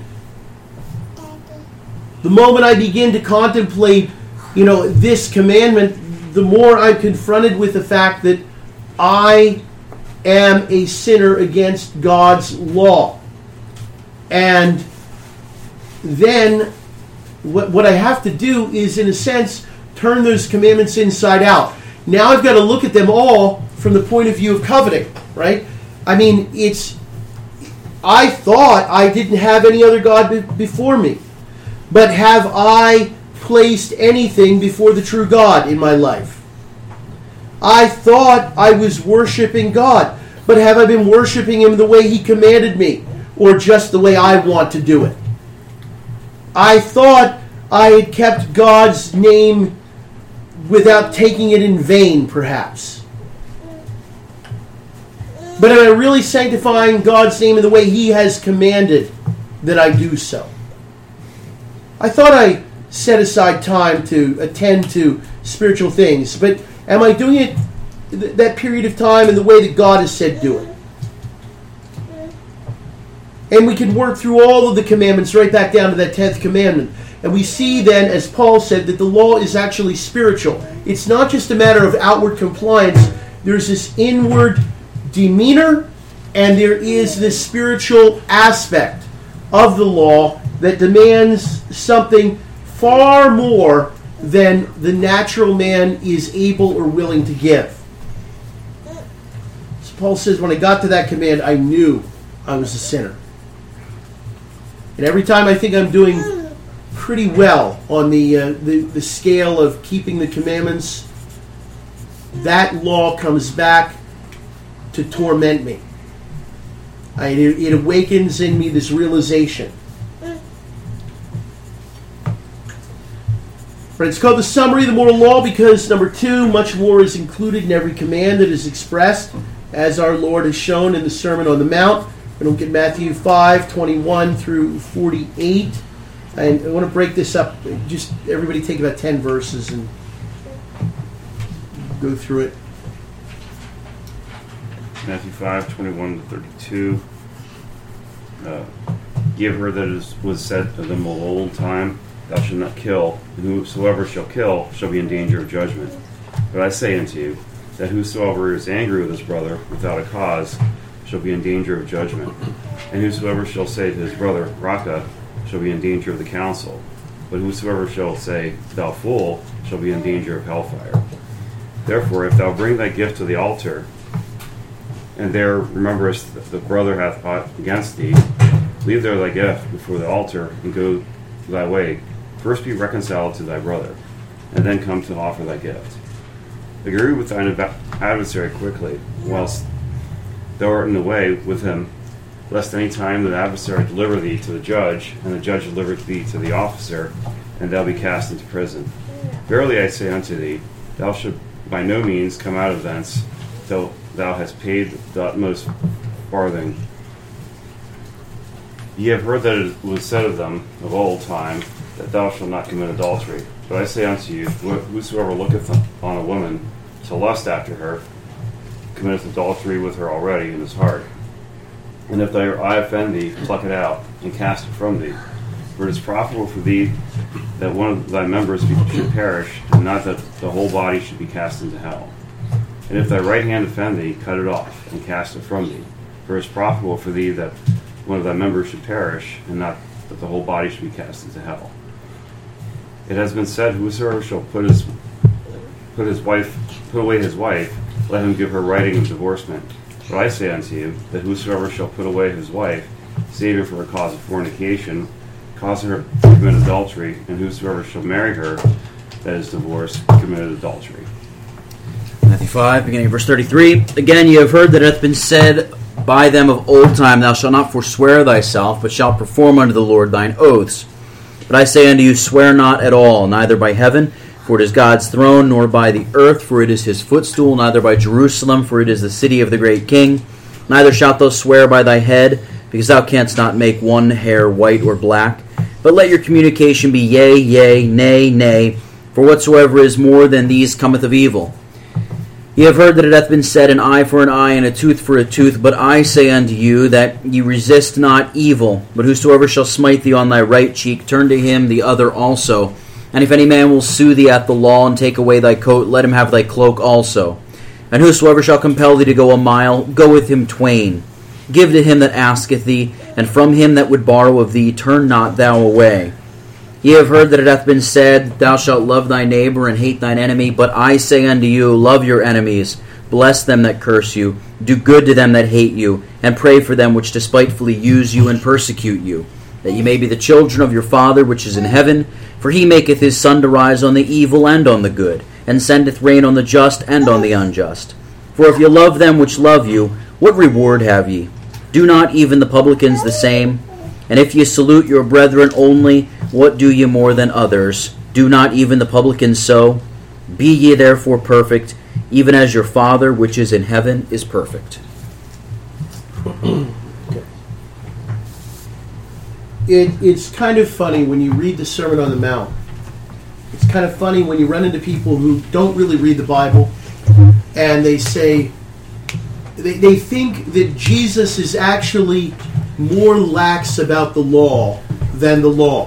The moment I begin to contemplate, you know, this commandment, the more I'm confronted with the fact that I am a sinner against God's law. And then what, what I have to do is, in a sense, turn those commandments inside out. Now I've got to look at them all from the point of view of coveting, right? I mean, it's, I thought I didn't have any other God be- before me. But have I placed anything before the true God in my life? I thought I was worshiping God, but have I been worshiping Him the way He commanded me, or just the way I want to do it? I thought I had kept God's name without taking it in vain, perhaps. But am I really sanctifying God's name in the way He has commanded that I do so? I thought I set aside time to attend to spiritual things, but am I doing it th- that period of time in the way that God has said do it? And we can work through all of the commandments right back down to that tenth commandment. And we see then, as Paul said, that the law is actually spiritual. It's not just a matter of outward compliance. There's this inward demeanor, and there is this spiritual aspect of the law that demands something far more than the natural man is able or willing to give. So Paul says, when I got to that command, I knew I was a sinner. And every time I think I'm doing pretty well on the, uh, the, the scale of keeping the commandments, that law comes back to torment me. I, it, it awakens in me this realization. But it's called the summary of the moral law because, number two, much more is included in every command that is expressed, as our Lord has shown in the Sermon on the Mount. We look at Matthew five, twenty-one through forty-eight. And I want to break this up. Just everybody take about ten verses and go through it. Matthew five, twenty-one to thirty-two. Uh, Give her that is, was said of them of old time, thou shalt not kill, and whosoever shall kill shall be in danger of judgment. But I say unto you, that whosoever is angry with his brother without a cause shall be in danger of judgment. And whosoever shall say to his brother, Raca, shall be in danger of the council. But whosoever shall say, Thou fool, shall be in danger of hellfire. Therefore, if thou bring thy gift to the altar, and there rememberest that the brother hath aught against thee, leave there thy gift before the altar, and go thy way. First be reconciled to thy brother, and then come to offer thy gift. Agree with thine adversary quickly, whilst thou art in the way with him, lest any time the adversary deliver thee to the judge, and the judge deliver thee to the officer, and thou be cast into prison. Verily I say unto thee, thou shalt by no means come out of thence, till thou hast paid the utmost farthing. Ye have heard that it was said of them of old time, that thou shalt not commit adultery. But I say unto you, whosoever looketh on a woman to lust after her, committeth adultery with her already in his heart. And if thy eye offend thee, pluck it out, and cast it from thee. For it is profitable for thee that one of thy members should perish, and not that the whole body should be cast into hell. And if thy right hand offend thee, cut it off, and cast it from thee. For it is profitable for thee that one of thy members should perish, and not that the whole body should be cast into hell. It has been said, whosoever shall put his put his wife put away his wife, let him give her writing of divorcement. But I say unto you, that whosoever shall put away his wife, save her for a cause of fornication, cause her to commit adultery, and whosoever shall marry her that is divorced, committed adultery. Matthew five, beginning of verse thirty-three. Again, ye have heard that it hath been said by them of old time, Thou shalt not forswear thyself, but shalt perform unto the Lord thine oaths. But I say unto you, swear not at all, neither by heaven, for it is God's throne, nor by the earth, for it is his footstool, neither by Jerusalem, for it is the city of the great king. Neither shalt thou swear by thy head, because thou canst not make one hair white or black. But let your communication be yea, yea, nay, nay, for whatsoever is more than these cometh of evil. Ye have heard that it hath been said, an eye for an eye, and a tooth for a tooth. But I say unto you, that ye resist not evil. But whosoever shall smite thee on thy right cheek, turn to him the other also. And if any man will sue thee at the law, and take away thy coat, let him have thy cloak also. And whosoever shall compel thee to go a mile, go with him twain. Give to him that asketh thee, and from him that would borrow of thee turn not thou away. Ye have heard that it hath been said, Thou shalt love thy neighbor and hate thine enemy. But I say unto you, love your enemies, bless them that curse you, do good to them that hate you, and pray for them which despitefully use you and persecute you, that ye may be the children of your Father which is in heaven. For he maketh his sun to rise on the evil and on the good, and sendeth rain on the just and on the unjust. For if ye love them which love you, what reward have ye? Do not even the publicans the same? And if ye salute your brethren only, what do ye more than others? Do not even the publicans so? Be ye therefore perfect, even as your Father which is in heaven is perfect. It, it's kind of funny when you read the Sermon on the Mount. It's kind of funny when you run into people who don't really read the Bible, and they say, they, they think that Jesus is actually more lax about the law than the law.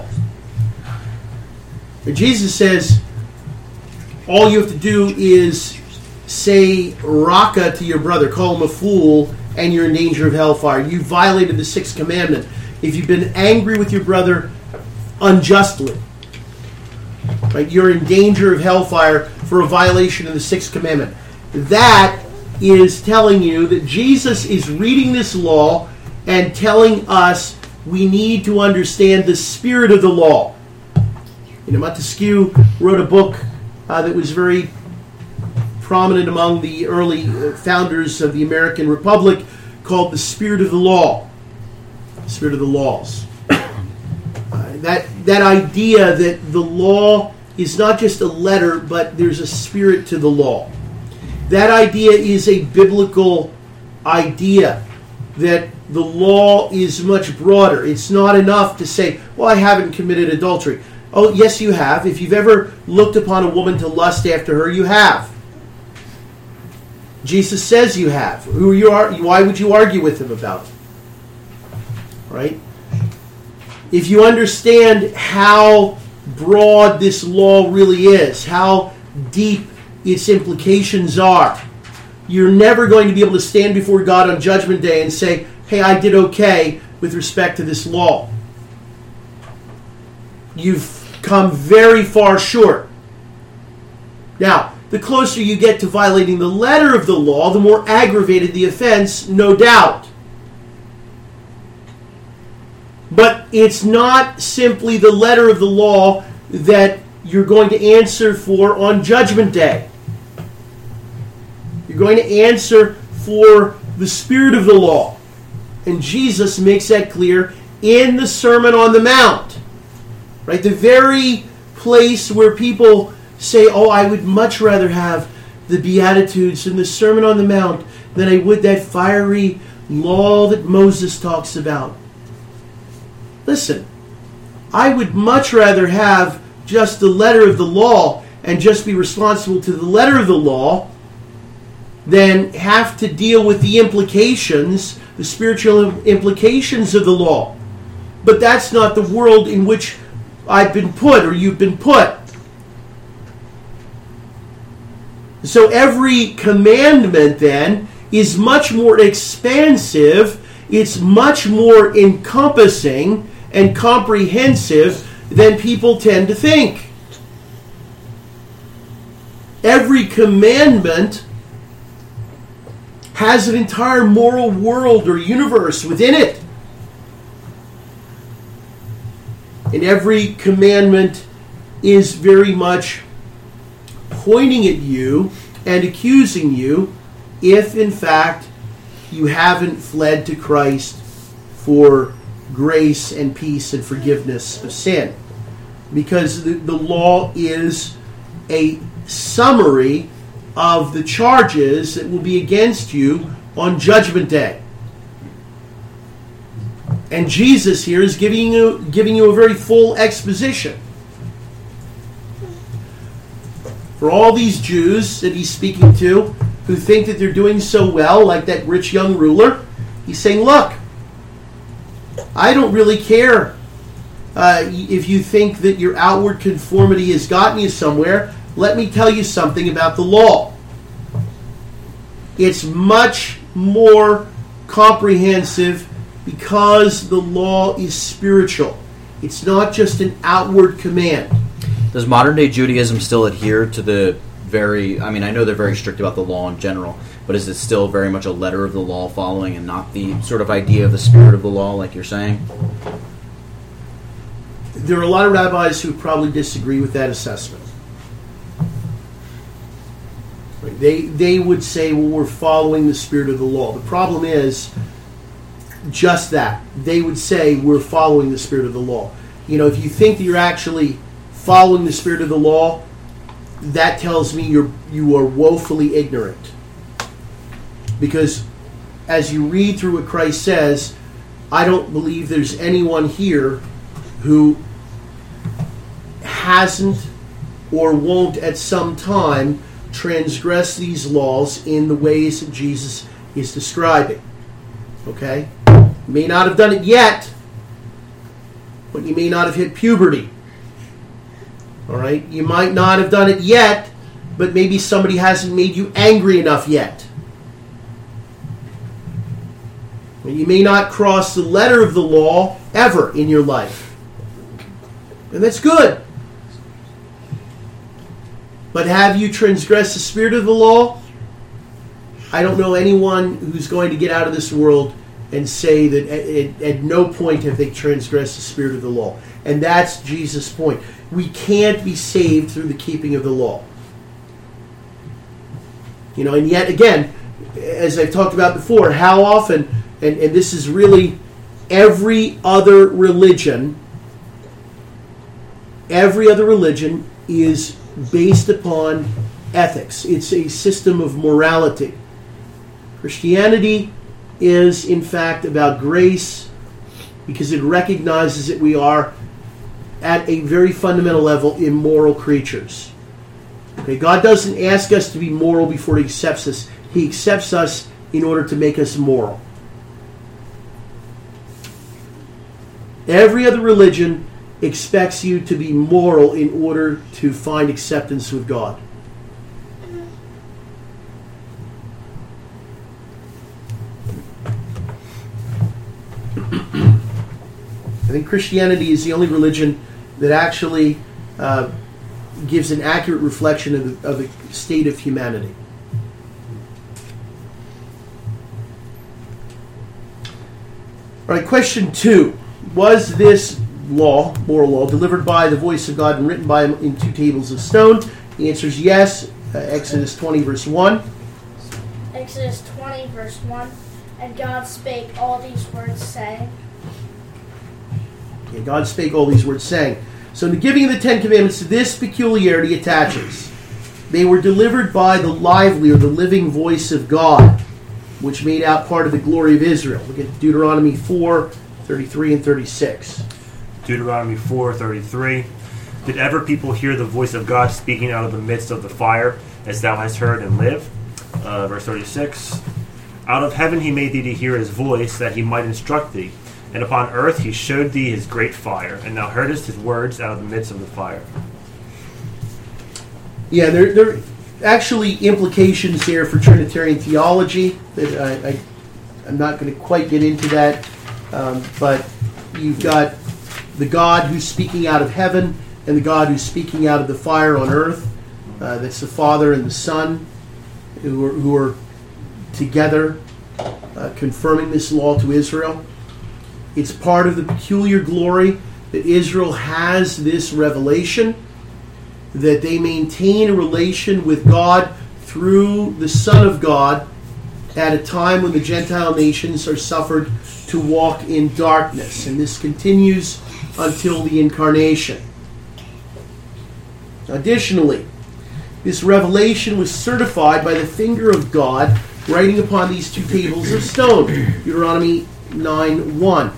And Jesus says, all you have to do is say raka to your brother, call him a fool, and you're in danger of hellfire. You violated the sixth commandment. If you've been angry with your brother unjustly, right, you're in danger of hellfire for a violation of the sixth commandment. That is telling you that Jesus is reading this law and telling us we need to understand the spirit of the law. You know, Montesquieu wrote a book uh, that was very prominent among the early uh, founders of the American Republic called The Spirit of the Law. The Spirit of the Laws. Uh, that, that idea that the law is not just a letter, but there's a spirit to the law. That idea is a biblical idea, that the law is much broader. It's not enough to say, well, I haven't committed adultery. Oh, yes, you have. If you've ever looked upon a woman to lust after her, you have. Jesus says you have. Who you are? Why would you argue with him about it? Right? If you understand how broad this law really is, how deep its implications are, you're never going to be able to stand before God on Judgment Day and say, hey, I did okay with respect to this law. You've come very far short. Now, the closer you get to violating the letter of the law, the more aggravated the offense, no doubt. But it's not simply the letter of the law that you're going to answer for on Judgment Day. You're going to answer for the spirit of the law. And Jesus makes that clear in the Sermon on the Mount. Right? The very place where people say, oh, I would much rather have the Beatitudes and the Sermon on the Mount than I would that fiery law that Moses talks about. Listen, I would much rather have just the letter of the law and just be responsible to the letter of the law than have to deal with the implications, the spiritual implications of the law. But that's not the world in which I've been put or you've been put. So every commandment then is much more expansive, it's much more encompassing and comprehensive than people tend to think. Every commandment has an entire moral world or universe within it. And every commandment is very much pointing at you and accusing you if, in fact, you haven't fled to Christ for grace and peace and forgiveness of sin. Because the, the law is a summary of the charges that will be against you on Judgment Day. And Jesus here is giving you, giving you a very full exposition. For all these Jews that he's speaking to, who think that they're doing so well, like that rich young ruler, he's saying, look, I don't really care uh, if you think that your outward conformity has gotten you somewhere. Let me tell you something about the law. It's much more comprehensive because the law is spiritual. It's not just an outward command. Does modern day Judaism still adhere to the very, I mean, I know they're very strict about the law in general, but is it still very much a letter of the law following and not the sort of idea of the spirit of the law, like you're saying? There are a lot of rabbis who probably disagree with that assessment. They they would say, well, we're following the spirit of the law. The problem is just that. They would say we're following the spirit of the law. You know, if you think that you're actually following the spirit of the law, that tells me you're you are woefully ignorant. Because as you read through what Christ says, I don't believe there's anyone here who hasn't or won't at some time transgress these laws in the ways that Jesus is describing. Okay? You may not have done it yet, but you may not have hit puberty. All right? You might not have done it yet, but maybe somebody hasn't made you angry enough yet. You may not cross the letter of the law ever in your life. And that's good. But have you transgressed the spirit of the law? I don't know anyone who's going to get out of this world and say that at, at, at no point have they transgressed the spirit of the law. And that's Jesus' point. We can't be saved through the keeping of the law. You know, and yet again, as I've talked about before, how often, and, and this is really every other religion, every other religion is based upon ethics. It's a system of morality. Christianity is, in fact, about grace because it recognizes that we are, at a very fundamental level, immoral creatures. Okay, God doesn't ask us to be moral before He accepts us. He accepts us in order to make us moral. Every other religion expects you to be moral in order to find acceptance with God. I think Christianity is the only religion that actually uh, gives an accurate reflection of the, of the state of humanity. All right, question two. Was this law, moral law, delivered by the voice of God and written by Him in two tables of stone? The answer is yes. Uh, Exodus twenty, verse one. Exodus twenty, verse one. And God spake all these words, saying. Okay, God spake all these words, saying. So in the giving of the Ten Commandments, this peculiarity attaches. They were delivered by the lively or the living voice of God, which made out part of the glory of Israel. Look at Deuteronomy four, thirty-three and thirty-six. Deuteronomy four, thirty-three. Did ever people hear the voice of God speaking out of the midst of the fire, as thou hast heard and live? Uh, verse thirty-six. Out of heaven He made thee to hear His voice, that He might instruct thee. And upon earth He showed thee His great fire, and thou heardest His words out of the midst of the fire. Yeah, there, there are actually implications here for Trinitarian theology. That I, I, I'm not going to quite get into that. Um, but you've got the God who's speaking out of heaven and the God who's speaking out of the fire on earth. Uh, that's the Father and the Son who are, who are together uh, confirming this law to Israel. It's part of the peculiar glory that Israel has this revelation, that they maintain a relation with God through the Son of God at a time when the Gentile nations are suffered to walk in darkness. And this continues until the incarnation. Additionally, this revelation was certified by the finger of God writing upon these two tables of stone. Deuteronomy nine one.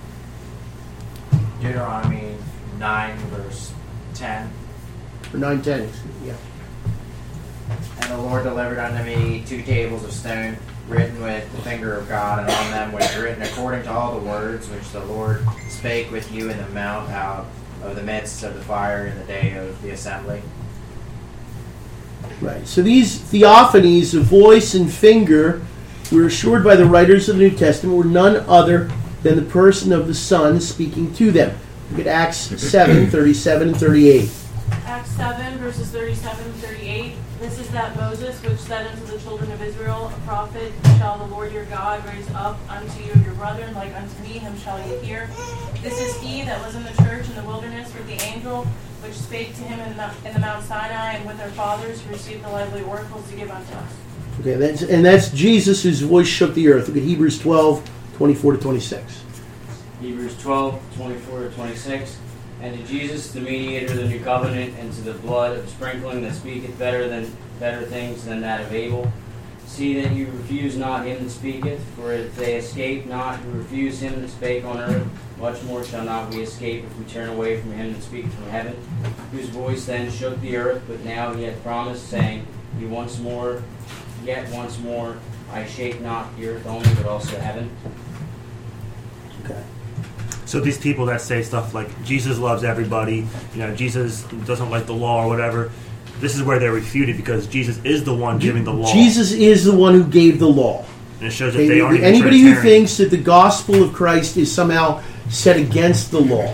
Deuteronomy nine, verse ten. Or nine ten, yeah. And the Lord delivered unto me two tables of stone, written with the finger of God, and on them was written according to all the words which the Lord spake with you in the mount out of the midst of the fire in the day of the assembly. Right. So these theophanies of voice and finger we're assured by the writers of the New Testament were none other than the person of the Son speaking to them. Look at Acts seven, thirty-seven and thirty-eight. Acts seven, verses thirty-seven and thirty-eight. This is that Moses which said unto the children of Israel, a prophet shall the Lord your God raise up unto you your brethren, like unto me, him shall ye hear. This is he that was in the church in the wilderness with the angel, which spake to him in the, in the Mount Sinai, and with our fathers who received the lively oracles to give unto us. Okay, that's, and that's Jesus whose voice shook the earth. Look at Hebrews twelve, twenty-four to twenty-six. Hebrews twelve, twenty-four to twenty-six. And to Jesus, the mediator of the new covenant, and to the blood of sprinkling that speaketh better than better things than that of Abel. See that you refuse not him that speaketh, for if they escape not who refuse him that spake on earth, much more shall not we escape if we turn away from him that speaketh from heaven, whose voice then shook the earth, but now he hath promised, saying, He once more, yet once more, I shake not the earth only, but also heaven. Okay. So these people that say stuff like Jesus loves everybody, you know, Jesus doesn't like the law or whatever, this is where they're refuted because Jesus is the one giving the law. Jesus is the one who gave the law. And it shows that they aren't even Anybody who Trinitarian. thinks that the gospel of Christ is somehow set against the law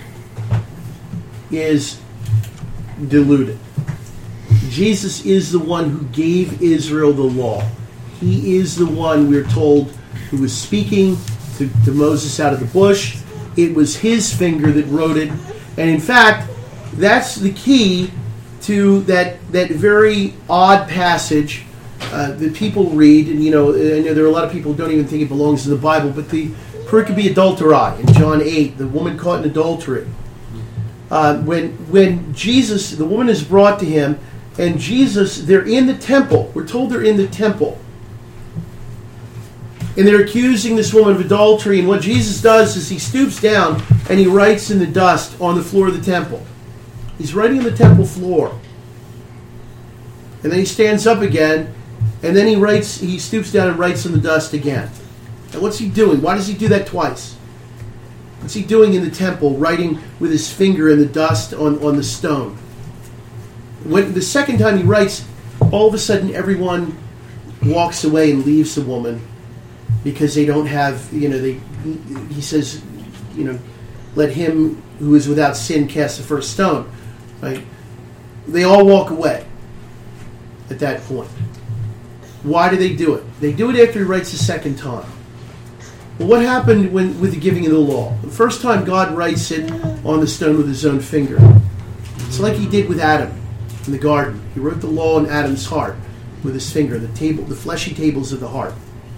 is deluded. Jesus is the one who gave Israel the law. He is the one, we're told, who was speaking to, to Moses out of the bush. It was his finger that wrote it. And in fact, that's the key to that, that very odd passage uh, that people read. And, you know, I know there are a lot of people who don't even think it belongs in the Bible, but the pericope adulterae in John eight, the woman caught in adultery. Uh, when, when Jesus, the woman is brought to him, and Jesus, they're in the temple. We're told they're in the temple. And they're accusing this woman of adultery. And what Jesus does is he stoops down and he writes in the dust on the floor of the temple. He's writing on the temple floor. And then he stands up again. And then he writes, he stoops down and writes in the dust again. And what's he doing? Why does he do that twice? What's he doing in the temple, writing with his finger in the dust on, on the stone? When the second time he writes, all of a sudden everyone walks away and leaves the woman because they don't have, you know, they. He says, you know, let him who is without sin cast the first stone. Right? They all walk away at that point. Why do they do it? They do it after he writes the second time. Well, what happened when with the giving of the law? The first time God writes it on the stone with his own finger. It's like he did with Adam in the garden. He wrote the law in Adam's heart with his finger, the table, the fleshy tables of the heart.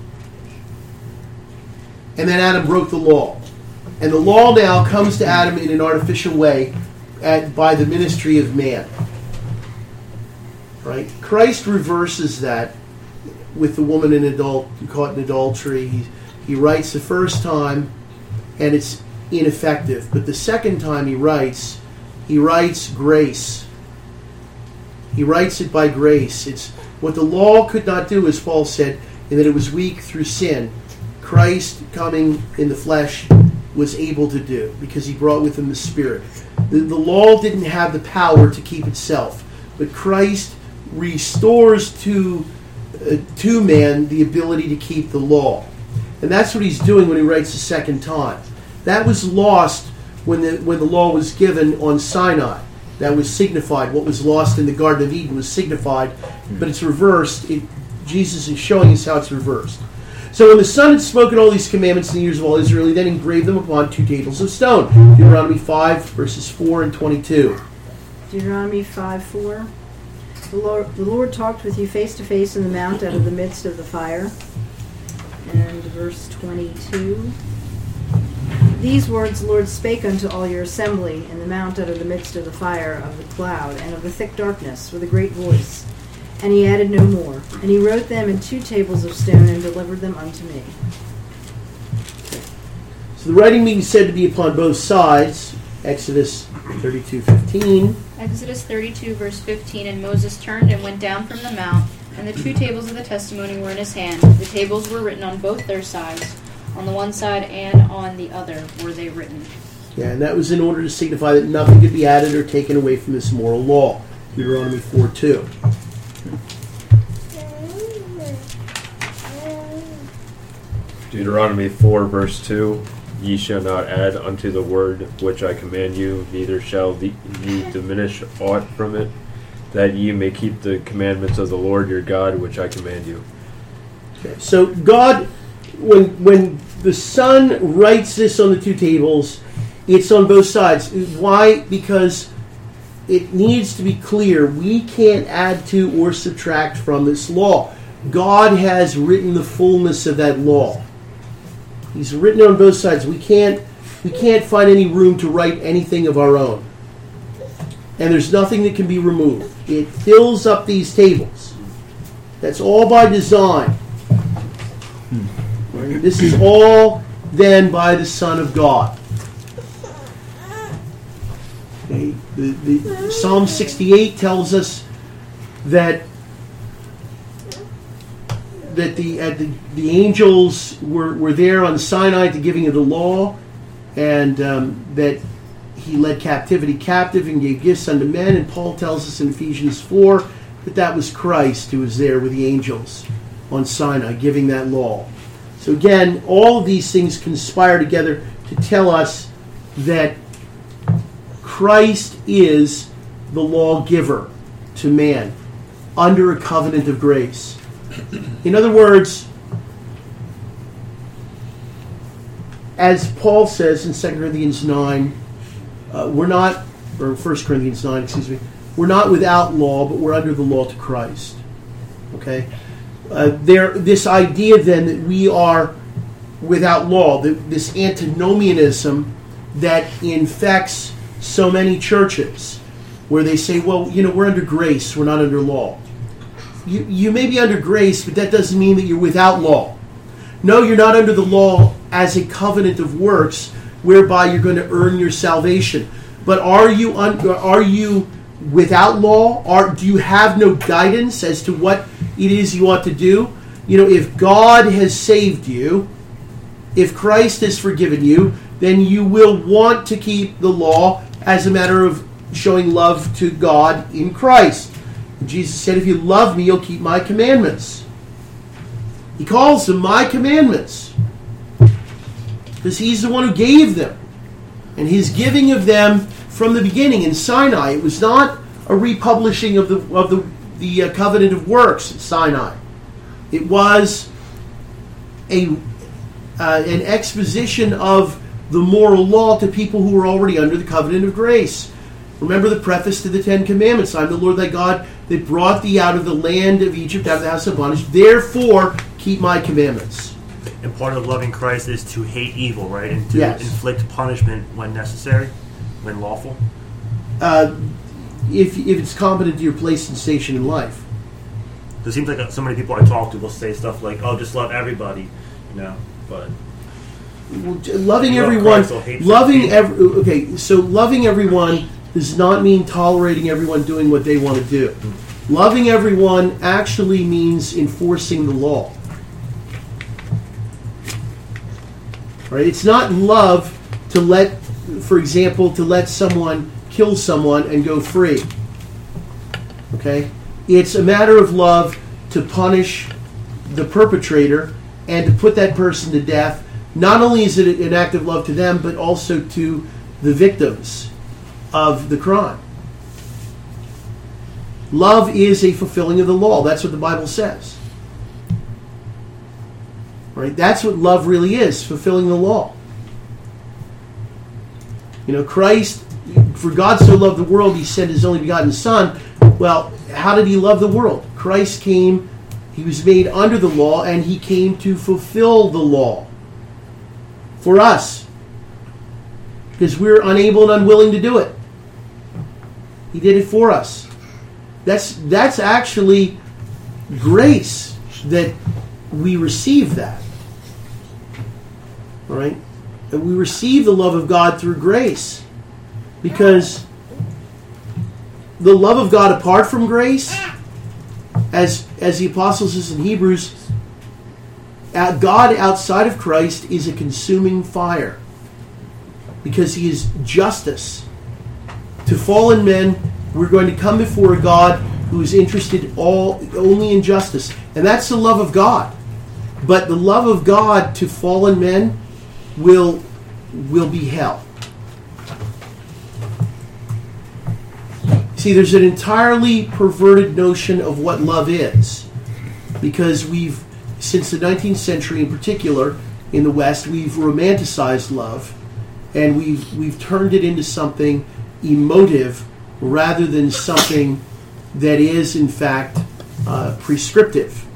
And then Adam broke the law. And the law now comes to Adam in an artificial way at, by the ministry of man. Right? Christ reverses that with the woman in adult, caught in adultery. He, he writes the first time, and it's ineffective. But the second time he writes, he writes grace. He writes it by grace. It's what the law could not do, as Paul said, in that it was weak through sin. Christ, coming in the flesh, was able to do because he brought with him the Spirit. The, the law didn't have the power to keep itself, but Christ restores to uh, to man the ability to keep the law. And that's what he's doing when he writes the second time. That was lost when the when the law was given on Sinai. That was signified. What was lost in the Garden of Eden was signified, but it's reversed. It, Jesus is showing us how it's reversed. So when the Son had spoken all these commandments in the ears of all Israel, he then engraved them upon two tables of stone. Deuteronomy five, verses four and twenty-two. Deuteronomy five four. The Lord, the Lord talked with you face to face in the mount out of the midst of the fire. And verse twenty-two. These words the Lord spake unto all your assembly in the mount out of the midst of the fire, of the cloud, and of the thick darkness, with a great voice. And he added no more. And he wrote them in two tables of stone and delivered them unto me. So the writing being said to be upon both sides, Exodus thirty-two fifteen. Exodus thirty-two, verse fifteen, and Moses turned and went down from the mount, and the two tables of the testimony were in his hand. The tables were written on both their sides. On the one side and on the other were they written. Yeah, and that was in order to signify that nothing could be added or taken away from this moral law. Deuteronomy four two. Deuteronomy four, verse two. Ye shall not add unto the word which I command you, neither shall the, ye diminish aught from it, that ye may keep the commandments of the Lord your God, which I command you. Okay. So God, when when the Son writes this on the two tables, it's on both sides. Why? Because it needs to be clear. We can't add to or subtract from this law. God has written the fullness of that law. He's written it on both sides. We can't we can't find any room to write anything of our own. And there's nothing that can be removed. It fills up these tables. That's all by design. This is all then by the Son of God. Okay. The, the, Psalm sixty-eight tells us that that the, uh, the the angels were, were there on Sinai at the giving of the law, and um, that he led captivity captive and gave gifts unto men. And Paul tells us in Ephesians four that that was Christ who was there with the angels on Sinai giving that law. So again, all of these things conspire together to tell us that Christ is the lawgiver to man under a covenant of grace. In other words, as Paul says in Second Corinthians nine, uh, we're not, or First Corinthians nine, excuse me, we're not without law, but we're under the law to Christ. Okay? Uh, there, this idea then that we are without law, that this antinomianism that infects so many churches, where they say, well, you know, we're under grace, we're not under law. You, you may be under grace, but that doesn't mean that you're without law. No, you're not under the law as a covenant of works whereby you're going to earn your salvation. But are you un, are you without law? Are, do you have no guidance as to what it is you ought to do? You know, if God has saved you, if Christ has forgiven you, then you will want to keep the law as a matter of showing love to God in Christ. And Jesus said, if you love me, you'll keep my commandments. He calls them my commandments because he's the one who gave them. And his giving of them from the beginning in Sinai, it was not a republishing of the of the, the uh, covenant of works at Sinai. It was a uh, an exposition of the moral law to people who were already under the covenant of grace. Remember the preface to the Ten Commandments. I'm the Lord thy God that brought thee out of the land of Egypt, out of the house of bondage. Therefore, keep my commandments. And part of loving Christ is to hate evil, right? And to Yes. inflict punishment when necessary, when lawful. Uh, if, if it's competent to your place and station in life. It seems like so many people I talk to will say stuff like, oh, just love everybody, you know, but... Well, loving You love everyone, Christ, so hate loving people. every, okay, so loving everyone does not mean tolerating everyone doing what they want to do. Loving everyone actually means enforcing the law. Right? It's not love to let, for example, to let someone kill someone and go free. Okay? It's a matter of love to punish the perpetrator and to put that person to death. Not only is it an act of love to them, but also to the victims of the crime. Love is a fulfilling of the law. That's what the Bible says. Right? That's what love really is, fulfilling the law. You know, Christ, for God so loved the world, he sent his only begotten Son. Well, how did he love the world? Christ came, he was made under the law, and he came to fulfill the law for us, because we're unable and unwilling to do it. He did it for us. That's that's actually grace that we receive that. All right? That we receive the love of God through grace, because the love of God apart from grace, as as the apostle says in Hebrews, God outside of Christ is a consuming fire, because he is justice. To fallen men, we're going to come before a God who is interested all only in justice. And that's the love of God. But the love of God to fallen men will will be hell. See, there's an entirely perverted notion of what love is, because we've, since the nineteenth century in particular, in the West, we've romanticized love, and we've we've turned it into something emotive rather than something that is, in fact, uh, prescriptive.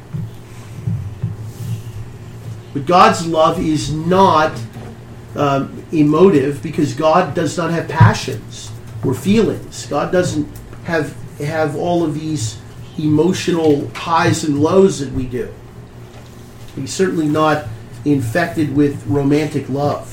But God's love is not um, emotive, because God does not have passions or feelings. God doesn't have have all of these emotional highs and lows that we do. He's certainly not infected with romantic love.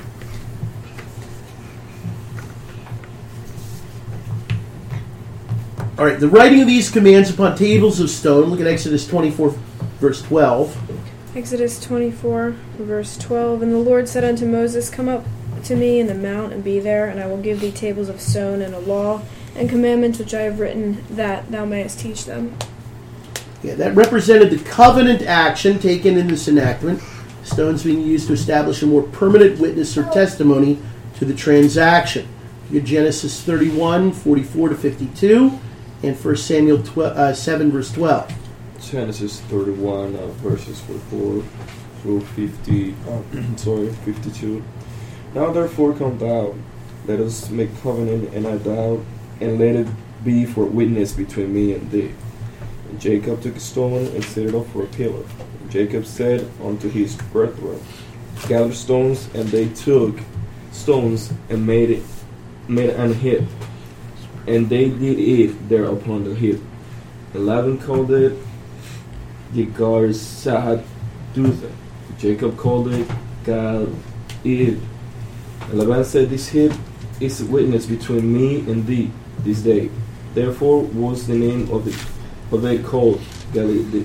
All right, the writing of these commands upon tables of stone. Look at Exodus twenty-four, verse twelve. Exodus twenty-four, verse twelve. And the Lord said unto Moses, Come up to me in the mount, and be there, and I will give thee tables of stone, and a law, and commandments which I have written, that thou mayest teach them. Yeah, that represented the covenant action taken in this enactment. Stones being used to establish a more permanent witness or testimony to the transaction. You get Genesis thirty-one, forty-four to fifty-two, and First Samuel twelve, uh, seven, verse twelve. Genesis thirty-one, uh, verses forty-four through fifty. Uh, sorry, fifty-two. Now therefore come thou, let us make covenant, and I thou, and let it be for witness between me and thee. And Jacob took a stone and set it up for a pillar. And Jacob said unto his brethren, Gather stones, and they took stones and made it made an heap, and they did it there upon the heap. And Laban called it Yegar-Sahadutha. Jacob called it Gal-Id. And Laban said, This heap is a witness between me and thee this day. Therefore was the name of it of it called Gal-Id.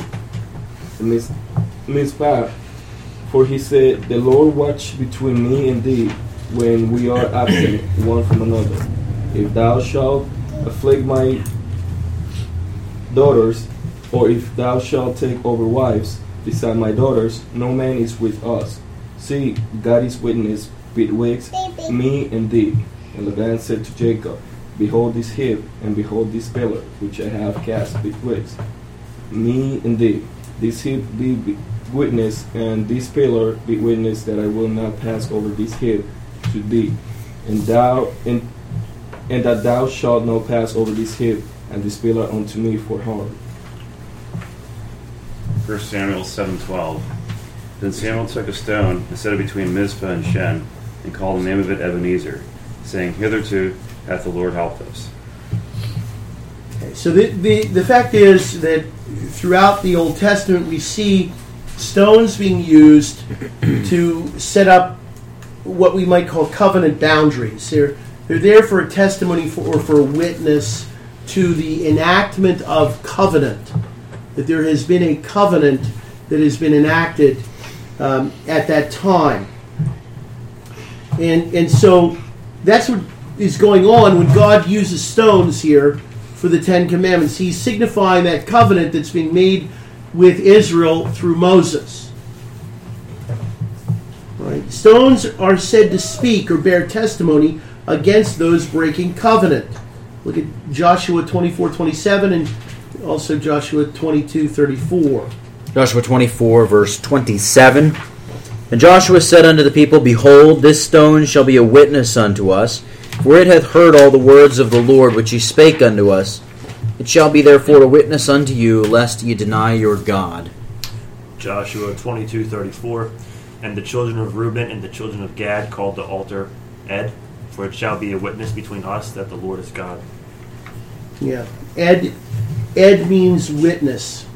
Mizpah, for he said, The Lord watch between me and thee when we are absent one from another. If thou shalt afflict my daughters, or if thou shalt take over wives beside my daughters, no man is with us. See, God is witness betwixt me and thee. And Laban said to Jacob, Behold this heap, and behold this pillar, which I have cast betwixt me and thee. This heap be witness, and this pillar be witness, that I will not pass over this heap to thee, and thou and, and that thou shalt not pass over this heap and this pillar unto me for harm. First Samuel seven twelve. Then Samuel took a stone and set it between Mizpah and Shen, and called the name of it Ebenezer, saying, Hitherto hath the Lord helped us. Okay, so the, the the fact is that throughout the Old Testament we see stones being used to set up what we might call covenant boundaries. They're they're there for a testimony for, or for a witness to the enactment of covenant. That there has been a covenant that has been enacted um, at that time. And and so that's what is going on when God uses stones here for the Ten Commandments. He's signifying that covenant that's being made with Israel through Moses. Right? Stones are said to speak or bear testimony against those breaking covenant. Look at Joshua twenty-four twenty-seven and also Joshua twenty-two thirty-four. Joshua twenty-four, verse twenty-seven. And Joshua said unto the people, Behold, this stone shall be a witness unto us, for it hath heard all the words of the Lord which he spake unto us. It shall be therefore a witness unto you, lest ye deny your God. Joshua twenty-two thirty-four. And the children of Reuben and the children of Gad called the altar Ed, for it shall be a witness between us that the Lord is God. Yeah, Ed, Ed means witness.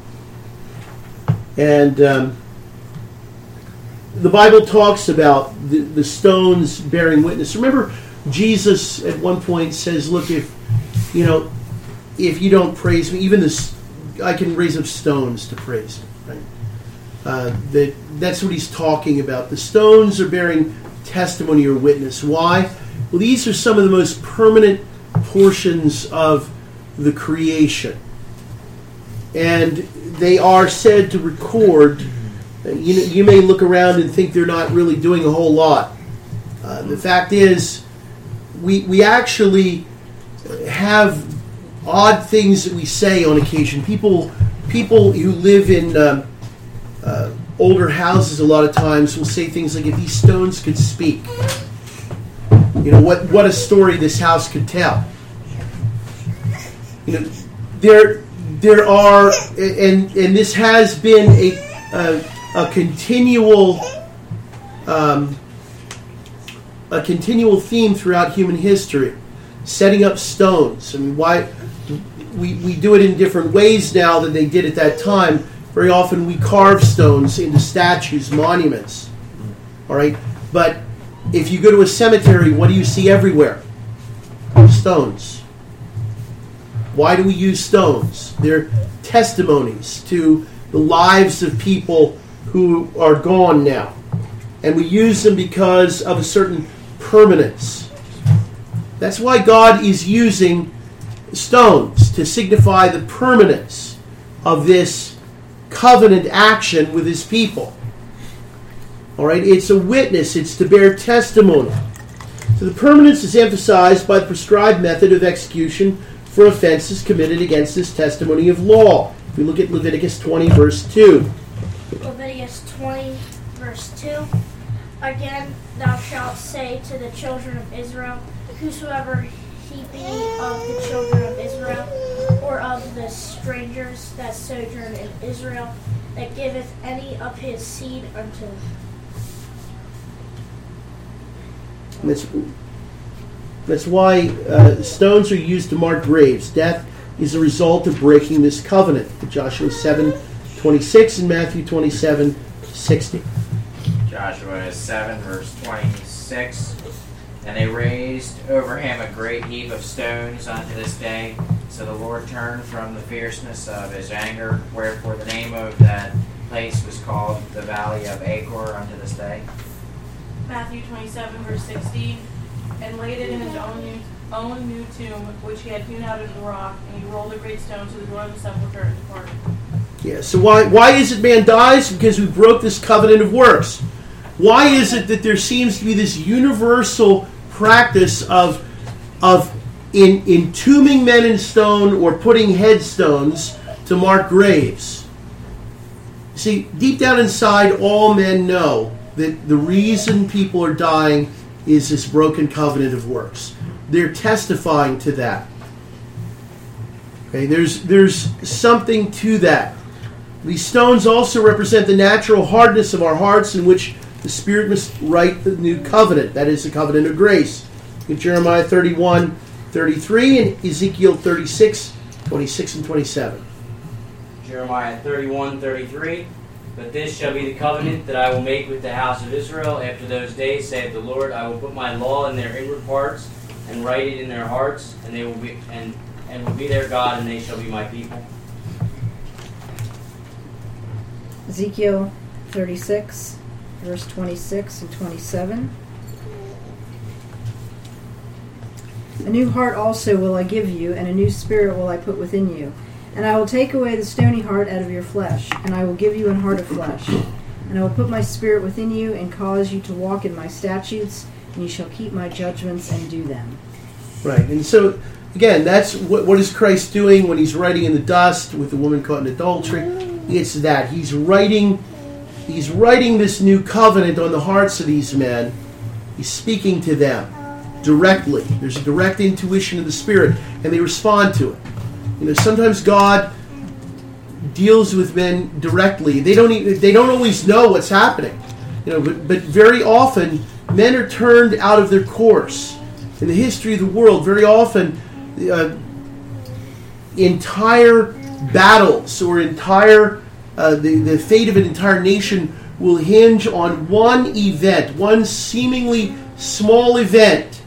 And um, the Bible talks about the, the stones bearing witness. Remember, Jesus at one point says, look, if, you know, if you don't praise me, even this, I can raise up stones to praise him. Right? Uh, that that's what he's talking about. The stones are bearing testimony or witness. Why? Well, these are some of the most permanent portions of the creation. And they are said to record You know, you may look around and think they're not really doing a whole lot. Uh, the fact is, we we actually have odd things that we say on occasion. People people who live in uh, uh, older houses a lot of times will say things like, "If these stones could speak, you know what what a story this house could tell." You know, there there are, and and this has been a a, a continual. Um, a continual theme throughout human history, setting up stones. I mean, why we, we do it in different ways now than they did at that time. Very often we carve stones into statues, monuments. All right? But if you go to a cemetery, what do you see everywhere? Stones. Why do we use stones? They're testimonies to the lives of people who are gone now. And we use them because of a certain permanence. That's why God is using stones to signify the permanence of this covenant action with his people. All right, it's a witness, it's to bear testimony. So the permanence is emphasized by the prescribed method of execution for offenses committed against this testimony of law. If we look at Leviticus twenty, verse two. Leviticus twenty, verse two. Again, thou shalt say to the children of Israel, whosoever he be of the children of Israel, or of the strangers that sojourn in Israel, that giveth any of his seed unto him. That's, that's why uh, stones are used to mark graves. Death is a result of breaking this covenant. Joshua seven twenty-six and Matthew twenty-seven sixty. Joshua seven, verse twenty-six. And they raised over him a great heap of stones unto this day. So the Lord turned from the fierceness of his anger, wherefore the name of that place was called the Valley of Achor unto this day. Matthew twenty-seven, verse sixteen. And laid it in his own new, own new tomb, which he had hewn out of the rock, and he rolled a great stone to the door of the sepulchre and departed. Yeah, so why why is it man dies? Because we broke this covenant of works. Why is it that there seems to be this universal practice of of in, entombing men in stone or putting headstones to mark graves? See, deep down inside, all men know that the reason people are dying is this broken covenant of works. They're testifying to that. Okay, there's there's something to that. These stones also represent the natural hardness of our hearts in which the Spirit must write the new covenant. That is the covenant of grace. In Jeremiah thirty-one, thirty-three and Ezekiel thirty-six, twenty-six and twenty-seven. Jeremiah thirty-one, thirty-three. But this shall be the covenant that I will make with the house of Israel after those days, saith the Lord. I will put my law in their inward parts and write it in their hearts, and they will be and, and will be their God, and they shall be my people. Ezekiel thirty-six, verse twenty-six and twenty-seven. A new heart also will I give you, and a new spirit will I put within you. And I will take away the stony heart out of your flesh, and I will give you an heart of flesh. And I will put my spirit within you, and cause you to walk in my statutes, and you shall keep my judgments and do them. Right, and so, again, that's what, what is Christ doing when he's writing in the dust with the woman caught in adultery. It's that. He's writing, he's writing this new covenant on the hearts of these men. He's speaking to them directly. There's a direct intuition of the Spirit, and they respond to it. You know, sometimes God deals with men directly. They don't even, they don't always know what's happening. You know, but, but very often men are turned out of their course. In the history of the world, very often uh, entire battles or entire uh, the, the fate of an entire nation will hinge on one event, one seemingly small event.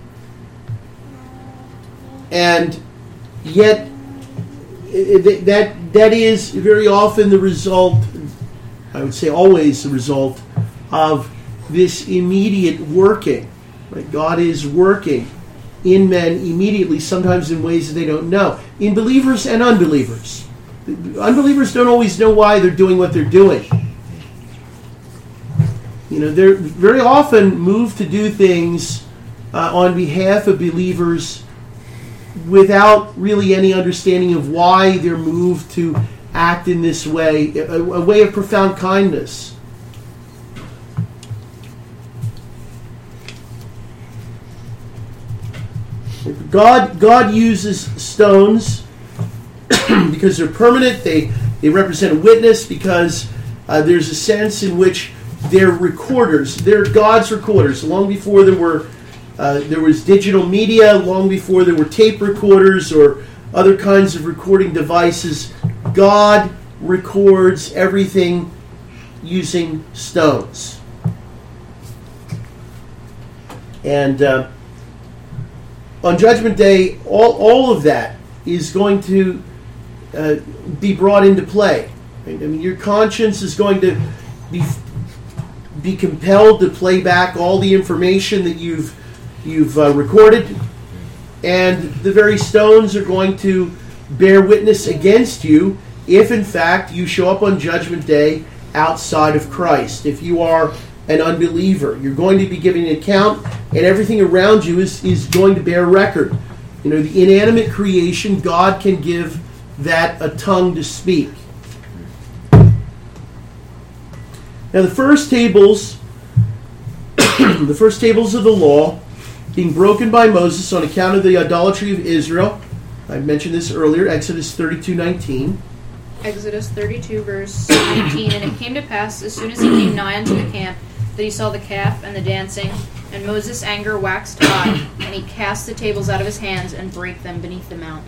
And yet that that is very often the result, I would say always the result, of this immediate working. Right? God is working in men immediately, sometimes in ways that they don't know. In believers and unbelievers. Unbelievers don't always know why they're doing what they're doing. You know, they're very often moved to do things uh, on behalf of believers without really any understanding of why they're moved to act in this way, a, a way of profound kindness. God, God uses stones because they're permanent. They they represent a witness because uh, there's a sense in which they're recorders. They're God's recorders. Long before there were uh, there was digital media, long before there were tape recorders or other kinds of recording devices, God records everything using stones. And uh, on Judgment Day, all, all of that is going to uh, be brought into play. Right? I mean, your conscience is going to be be compelled to play back all the information that you've you've uh, recorded, and the very stones are going to bear witness against you if, in fact, you show up on Judgment Day outside of Christ. If you are an unbeliever, you're going to be giving an account, and everything around you is, is going to bear record. You know, the inanimate creation, God can give that a tongue to speak. Now, the first tables, the first tables of the law, being broken by Moses on account of the idolatry of Israel. I mentioned this earlier, Exodus thirty-two nineteen. Exodus thirty-two, verse nineteen. And it came to pass, as soon as he came nigh unto the camp, that he saw the calf and the dancing, and Moses' anger waxed hot, and he cast the tables out of his hands and brake them beneath the mount.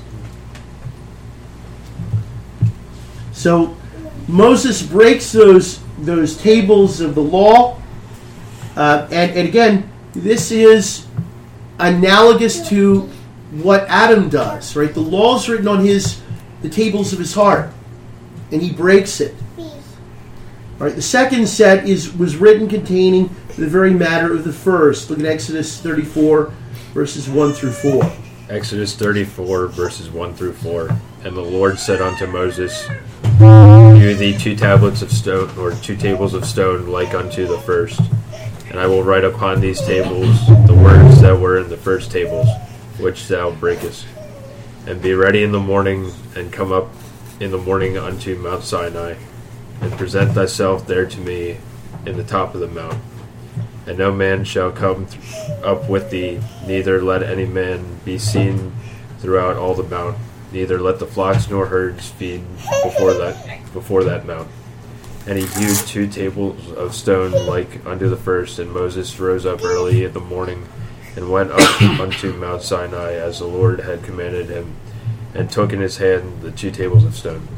So Moses breaks those those tables of the law, uh, and, and again, this is analogous to what Adam does, right? The law is written on his the tables of his heart, and he breaks it. All right. The second set is was written containing the very matter of the first. Look at Exodus thirty-four, verses one through four. Exodus thirty-four, verses one through four. And the Lord said unto Moses, Hew thee two tablets of stone, or two tables of stone, like unto the first. And I will write upon these tables the words that were in the first tables, which thou breakest. And be ready in the morning, and come up in the morning unto Mount Sinai, and present thyself there to me in the top of the mount. And no man shall come th- up with thee, neither let any man be seen throughout all the mount, neither let the flocks nor herds feed before that before that mount. And he hewed two tables of stone like unto the first, and Moses rose up early in the morning, and went up unto Mount Sinai, as the Lord had commanded him, and took in his hand the two tables of stone.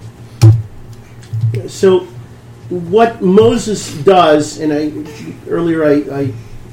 So what Moses does, and I earlier I, I,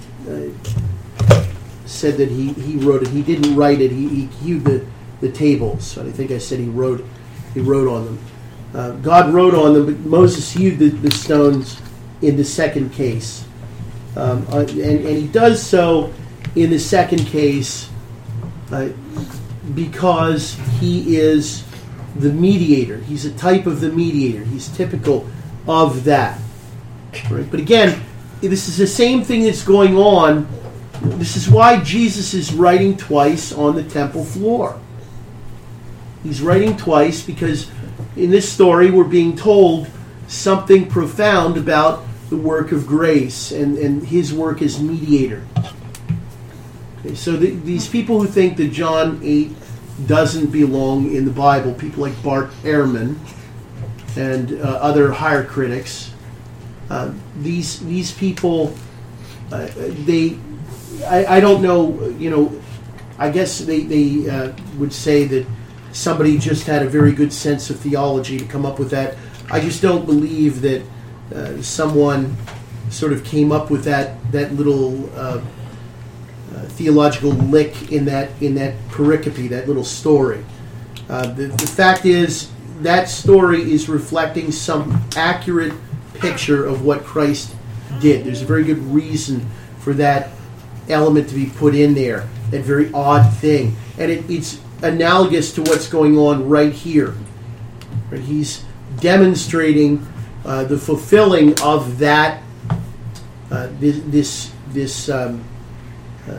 I said that he, he wrote it. He didn't write it. He, he hewed the, the tables. I think I said he wrote he wrote on them. Uh, God wrote on them, but Moses hewed the, the stones in the second case. Um, uh, and, and he does so in the second case uh, because he is the mediator. He's a type of the mediator. He's typical of that. Right? But again, this is the same thing that's going on. This is why Jesus is writing twice on the temple floor. He's writing twice because in this story we're being told something profound about the work of grace and, and his work as mediator. Okay, so the, these people who think that John eight doesn't belong in the Bible, people like Bart Ehrman and uh, other higher critics, uh, these these people, uh, they, I, I don't know, you know, I guess they, they uh, would say that somebody just had a very good sense of theology to come up with that. I just don't believe that uh, someone sort of came up with that that little uh, uh, theological lick in that in that pericope, that little story. Uh, the, the fact is, that story is reflecting some accurate picture of what Christ did. There's a very good reason for that element to be put in there, that very odd thing. And it, it's analogous to what's going on right here. Right? He's demonstrating uh, the fulfilling of that uh, this this, this um, uh,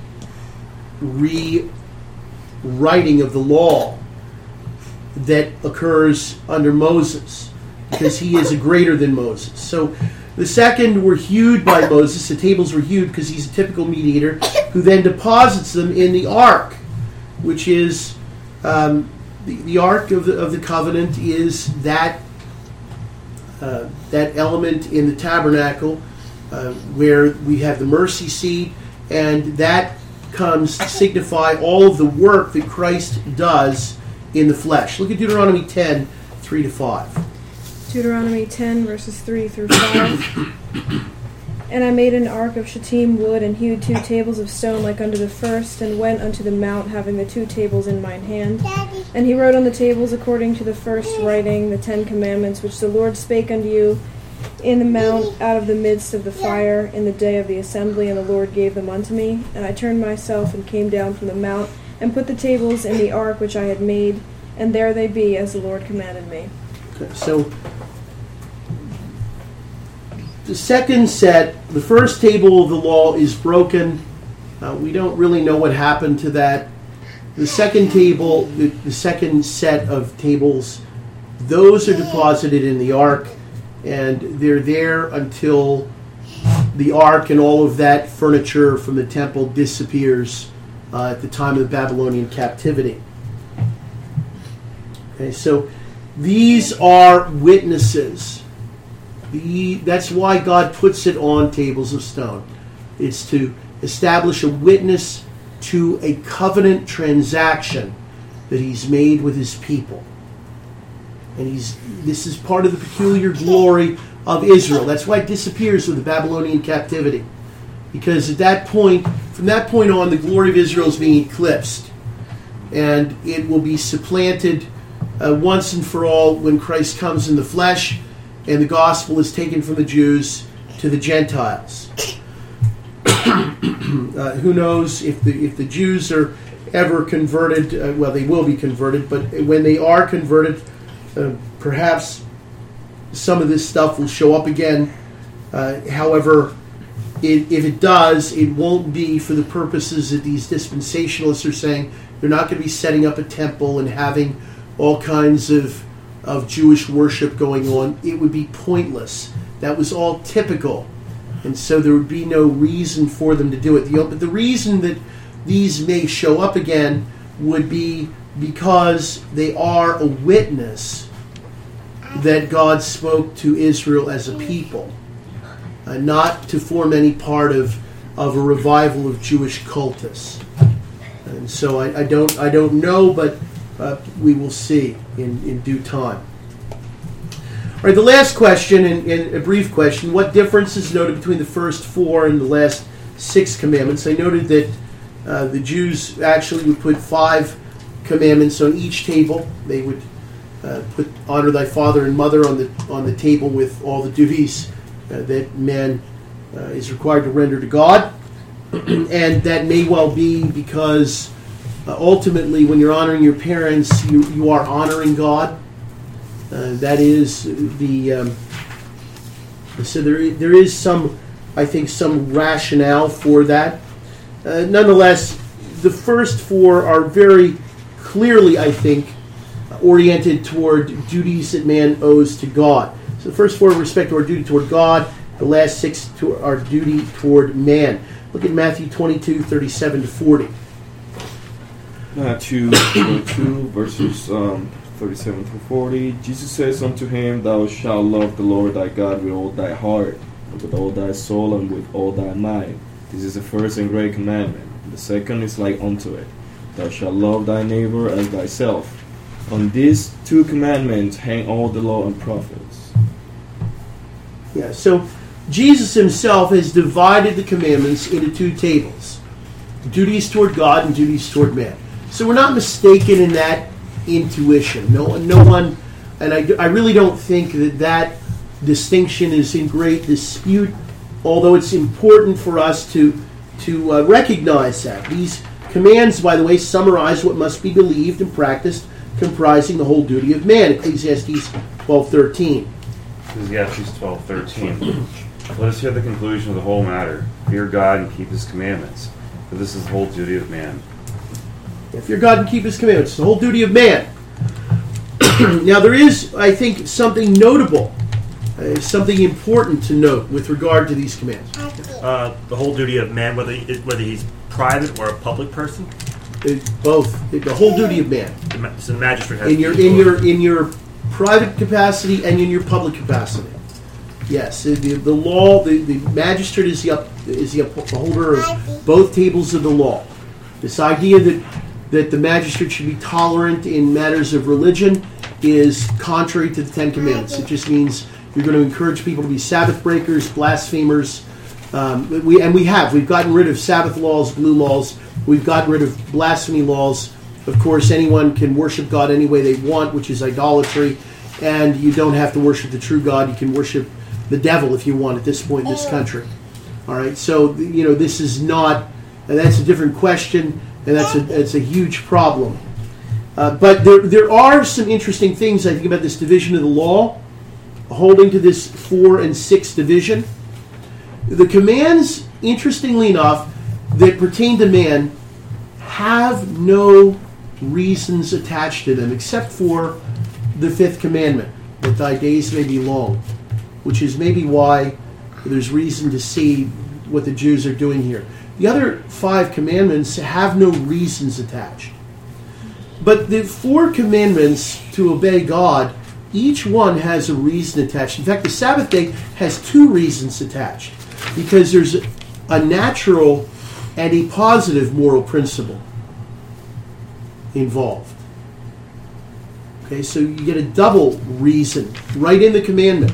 rewriting of the law that occurs under Moses, because he is a greater than Moses. So the second were hewed by Moses. The tables were hewed because he's a typical mediator who then deposits them in the ark, which is um, the, the ark of the of the covenant is that uh, that element in the tabernacle uh, where we have the mercy seat, and that comes to signify all of the work that Christ does in the flesh. Look at Deuteronomy ten, three to five. Deuteronomy ten, verses three through five. And I made an ark of shittim wood, and hewed two tables of stone like unto the first, and went unto the mount, having the two tables in mine hand. Daddy. And he wrote on the tables according to the first writing the Ten Commandments, which the Lord spake unto you in the mount out of the midst of the fire in the day of the assembly, and the Lord gave them unto me. And I turned myself and came down from the mount, and put the tables in the ark which I had made, and there they be, as the Lord commanded me. Okay, so the second set, the first table of the law is broken. Uh, we don't really know what happened to that. The second table, the, the second set of tables, those are deposited in the ark, and they're there until the ark and all of that furniture from the temple disappears uh, at the time of the Babylonian captivity. Okay, so these are witnesses. The, that's why God puts it on tables of stone. It's to establish a witness to a covenant transaction that he's made with his people. And he's this is part of the peculiar glory of Israel. That's why it disappears with the Babylonian captivity. Because at that point, from that point on, the glory of Israel is being eclipsed. And it will be supplanted uh, once and for all when Christ comes in the flesh, and the gospel is taken from the Jews to the Gentiles. uh, who knows if the if the Jews are ever converted? Uh, well, they will be converted, but when they are converted, uh, perhaps some of this stuff will show up again. Uh, however, it, if it does, it won't be for the purposes that these dispensationalists are saying. They're not going to be setting up a temple and having all kinds of of Jewish worship going on. It would be pointless. That was all typical. And so there would be no reason for them to do it. The, but the reason that these may show up again would be because they are a witness that God spoke to Israel as a people, uh, not to form any part of, of a revival of Jewish cultus. And so I, I don't I don't know, but Uh, we will see in, in due time. All right, the last question, and, and a brief question, what difference is noted between the first four and the last six commandments? I noted that uh, the Jews actually would put five commandments on each table. They would uh, put honor thy father and mother on the on the table with all the duties uh, that man uh, is required to render to God. And that may well be because Uh, ultimately, when you're honoring your parents, you, you are honoring God. Uh, that is the um, so there there is some, I think, some rationale for that. Uh, nonetheless, the first four are very clearly, I think, oriented toward duties that man owes to God. So the first four respect to our duty toward God. The last six to our duty toward man. Look at Matthew twenty-two, thirty-seven to forty. Matthew twenty-two, verses um, thirty-seven through forty. Jesus says unto him, Thou shalt love the Lord thy God with all thy heart, and with all thy soul, and with all thy mind. This is the first and great commandment. The second is like unto it. Thou shalt love thy neighbor as thyself. On these two commandments hang all the law and prophets. Yeah, so Jesus himself has divided the commandments into two tables. Duties toward God and duties toward man. So we're not mistaken in that intuition. No, no one, and I, I really don't think that that distinction is in great dispute, although it's important for us to, to uh, recognize that. These commands, by the way, summarize what must be believed and practiced, comprising the whole duty of man. Ecclesiastes twelve thirteen. Ecclesiastes twelve thirteen. Let us hear the conclusion of the whole matter. Fear God and keep his commandments, for this is the whole duty of man. Fear God and keep his commandments. It's the whole duty of man. Now there is, I think, something notable, uh, something important to note with regard to these commands. Uh, the whole duty of man, whether he, whether he's private or a public person. It's both. The whole duty of man. The, ma- so the magistrate has In your in your in your private capacity and in your public capacity. Yes, the, the, the law. The, the magistrate is the up, is the upholder of both tables of the law. This idea that that the magistrate should be tolerant in matters of religion is contrary to the Ten Commandments. It just means you're going to encourage people to be Sabbath breakers, blasphemers. Um, we and we have. We've gotten rid of Sabbath laws, blue laws. We've gotten rid of blasphemy laws. Of course, anyone can worship God any way they want, which is idolatry. And you don't have to worship the true God. You can worship the devil if you want at this point in this country. All right. So, you know, this is not, and that's a different question, and that's a, that's a huge problem. Uh, but there, there are some interesting things, I think, about this division of the law, holding to this four and six division. The commands, interestingly enough, that pertain to man have no reasons attached to them except for the fifth commandment, that thy days may be long, which is maybe why there's reason to see what the Jews are doing here. The other five commandments have no reasons attached. But the four commandments to obey God, each one has a reason attached. In fact, the Sabbath day has two reasons attached, because there's a natural and a positive moral principle involved. Okay, so you get a double reason right in the commandment.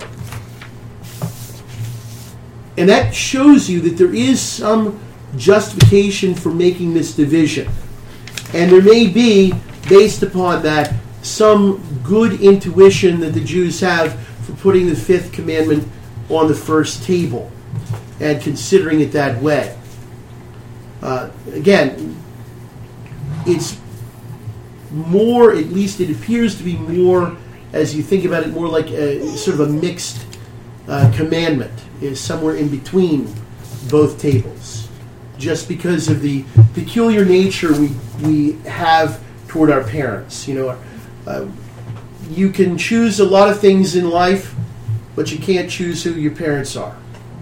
And that shows you that there is some justification for making this division. And there may be, based upon that, some good intuition that the Jews have for putting the fifth commandment on the first table and considering it that way. Uh, again, it's more, at least it appears to be more, as you think about it, more like a sort of a mixed uh, commandment, is somewhere in between both tables, just because of the peculiar nature we we have toward our parents. You know, uh, you can choose a lot of things in life, but you can't choose who your parents are,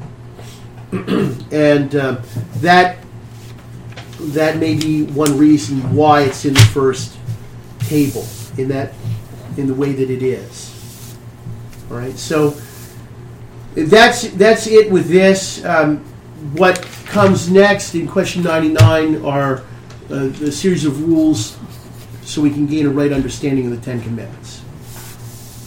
and uh, that that may be one reason why it's in the first table in that in the way that it is. All right, so that's that's it with this. Um, what comes next in question ninety-nine are uh, a series of rules so we can gain a right understanding of the Ten Commandments.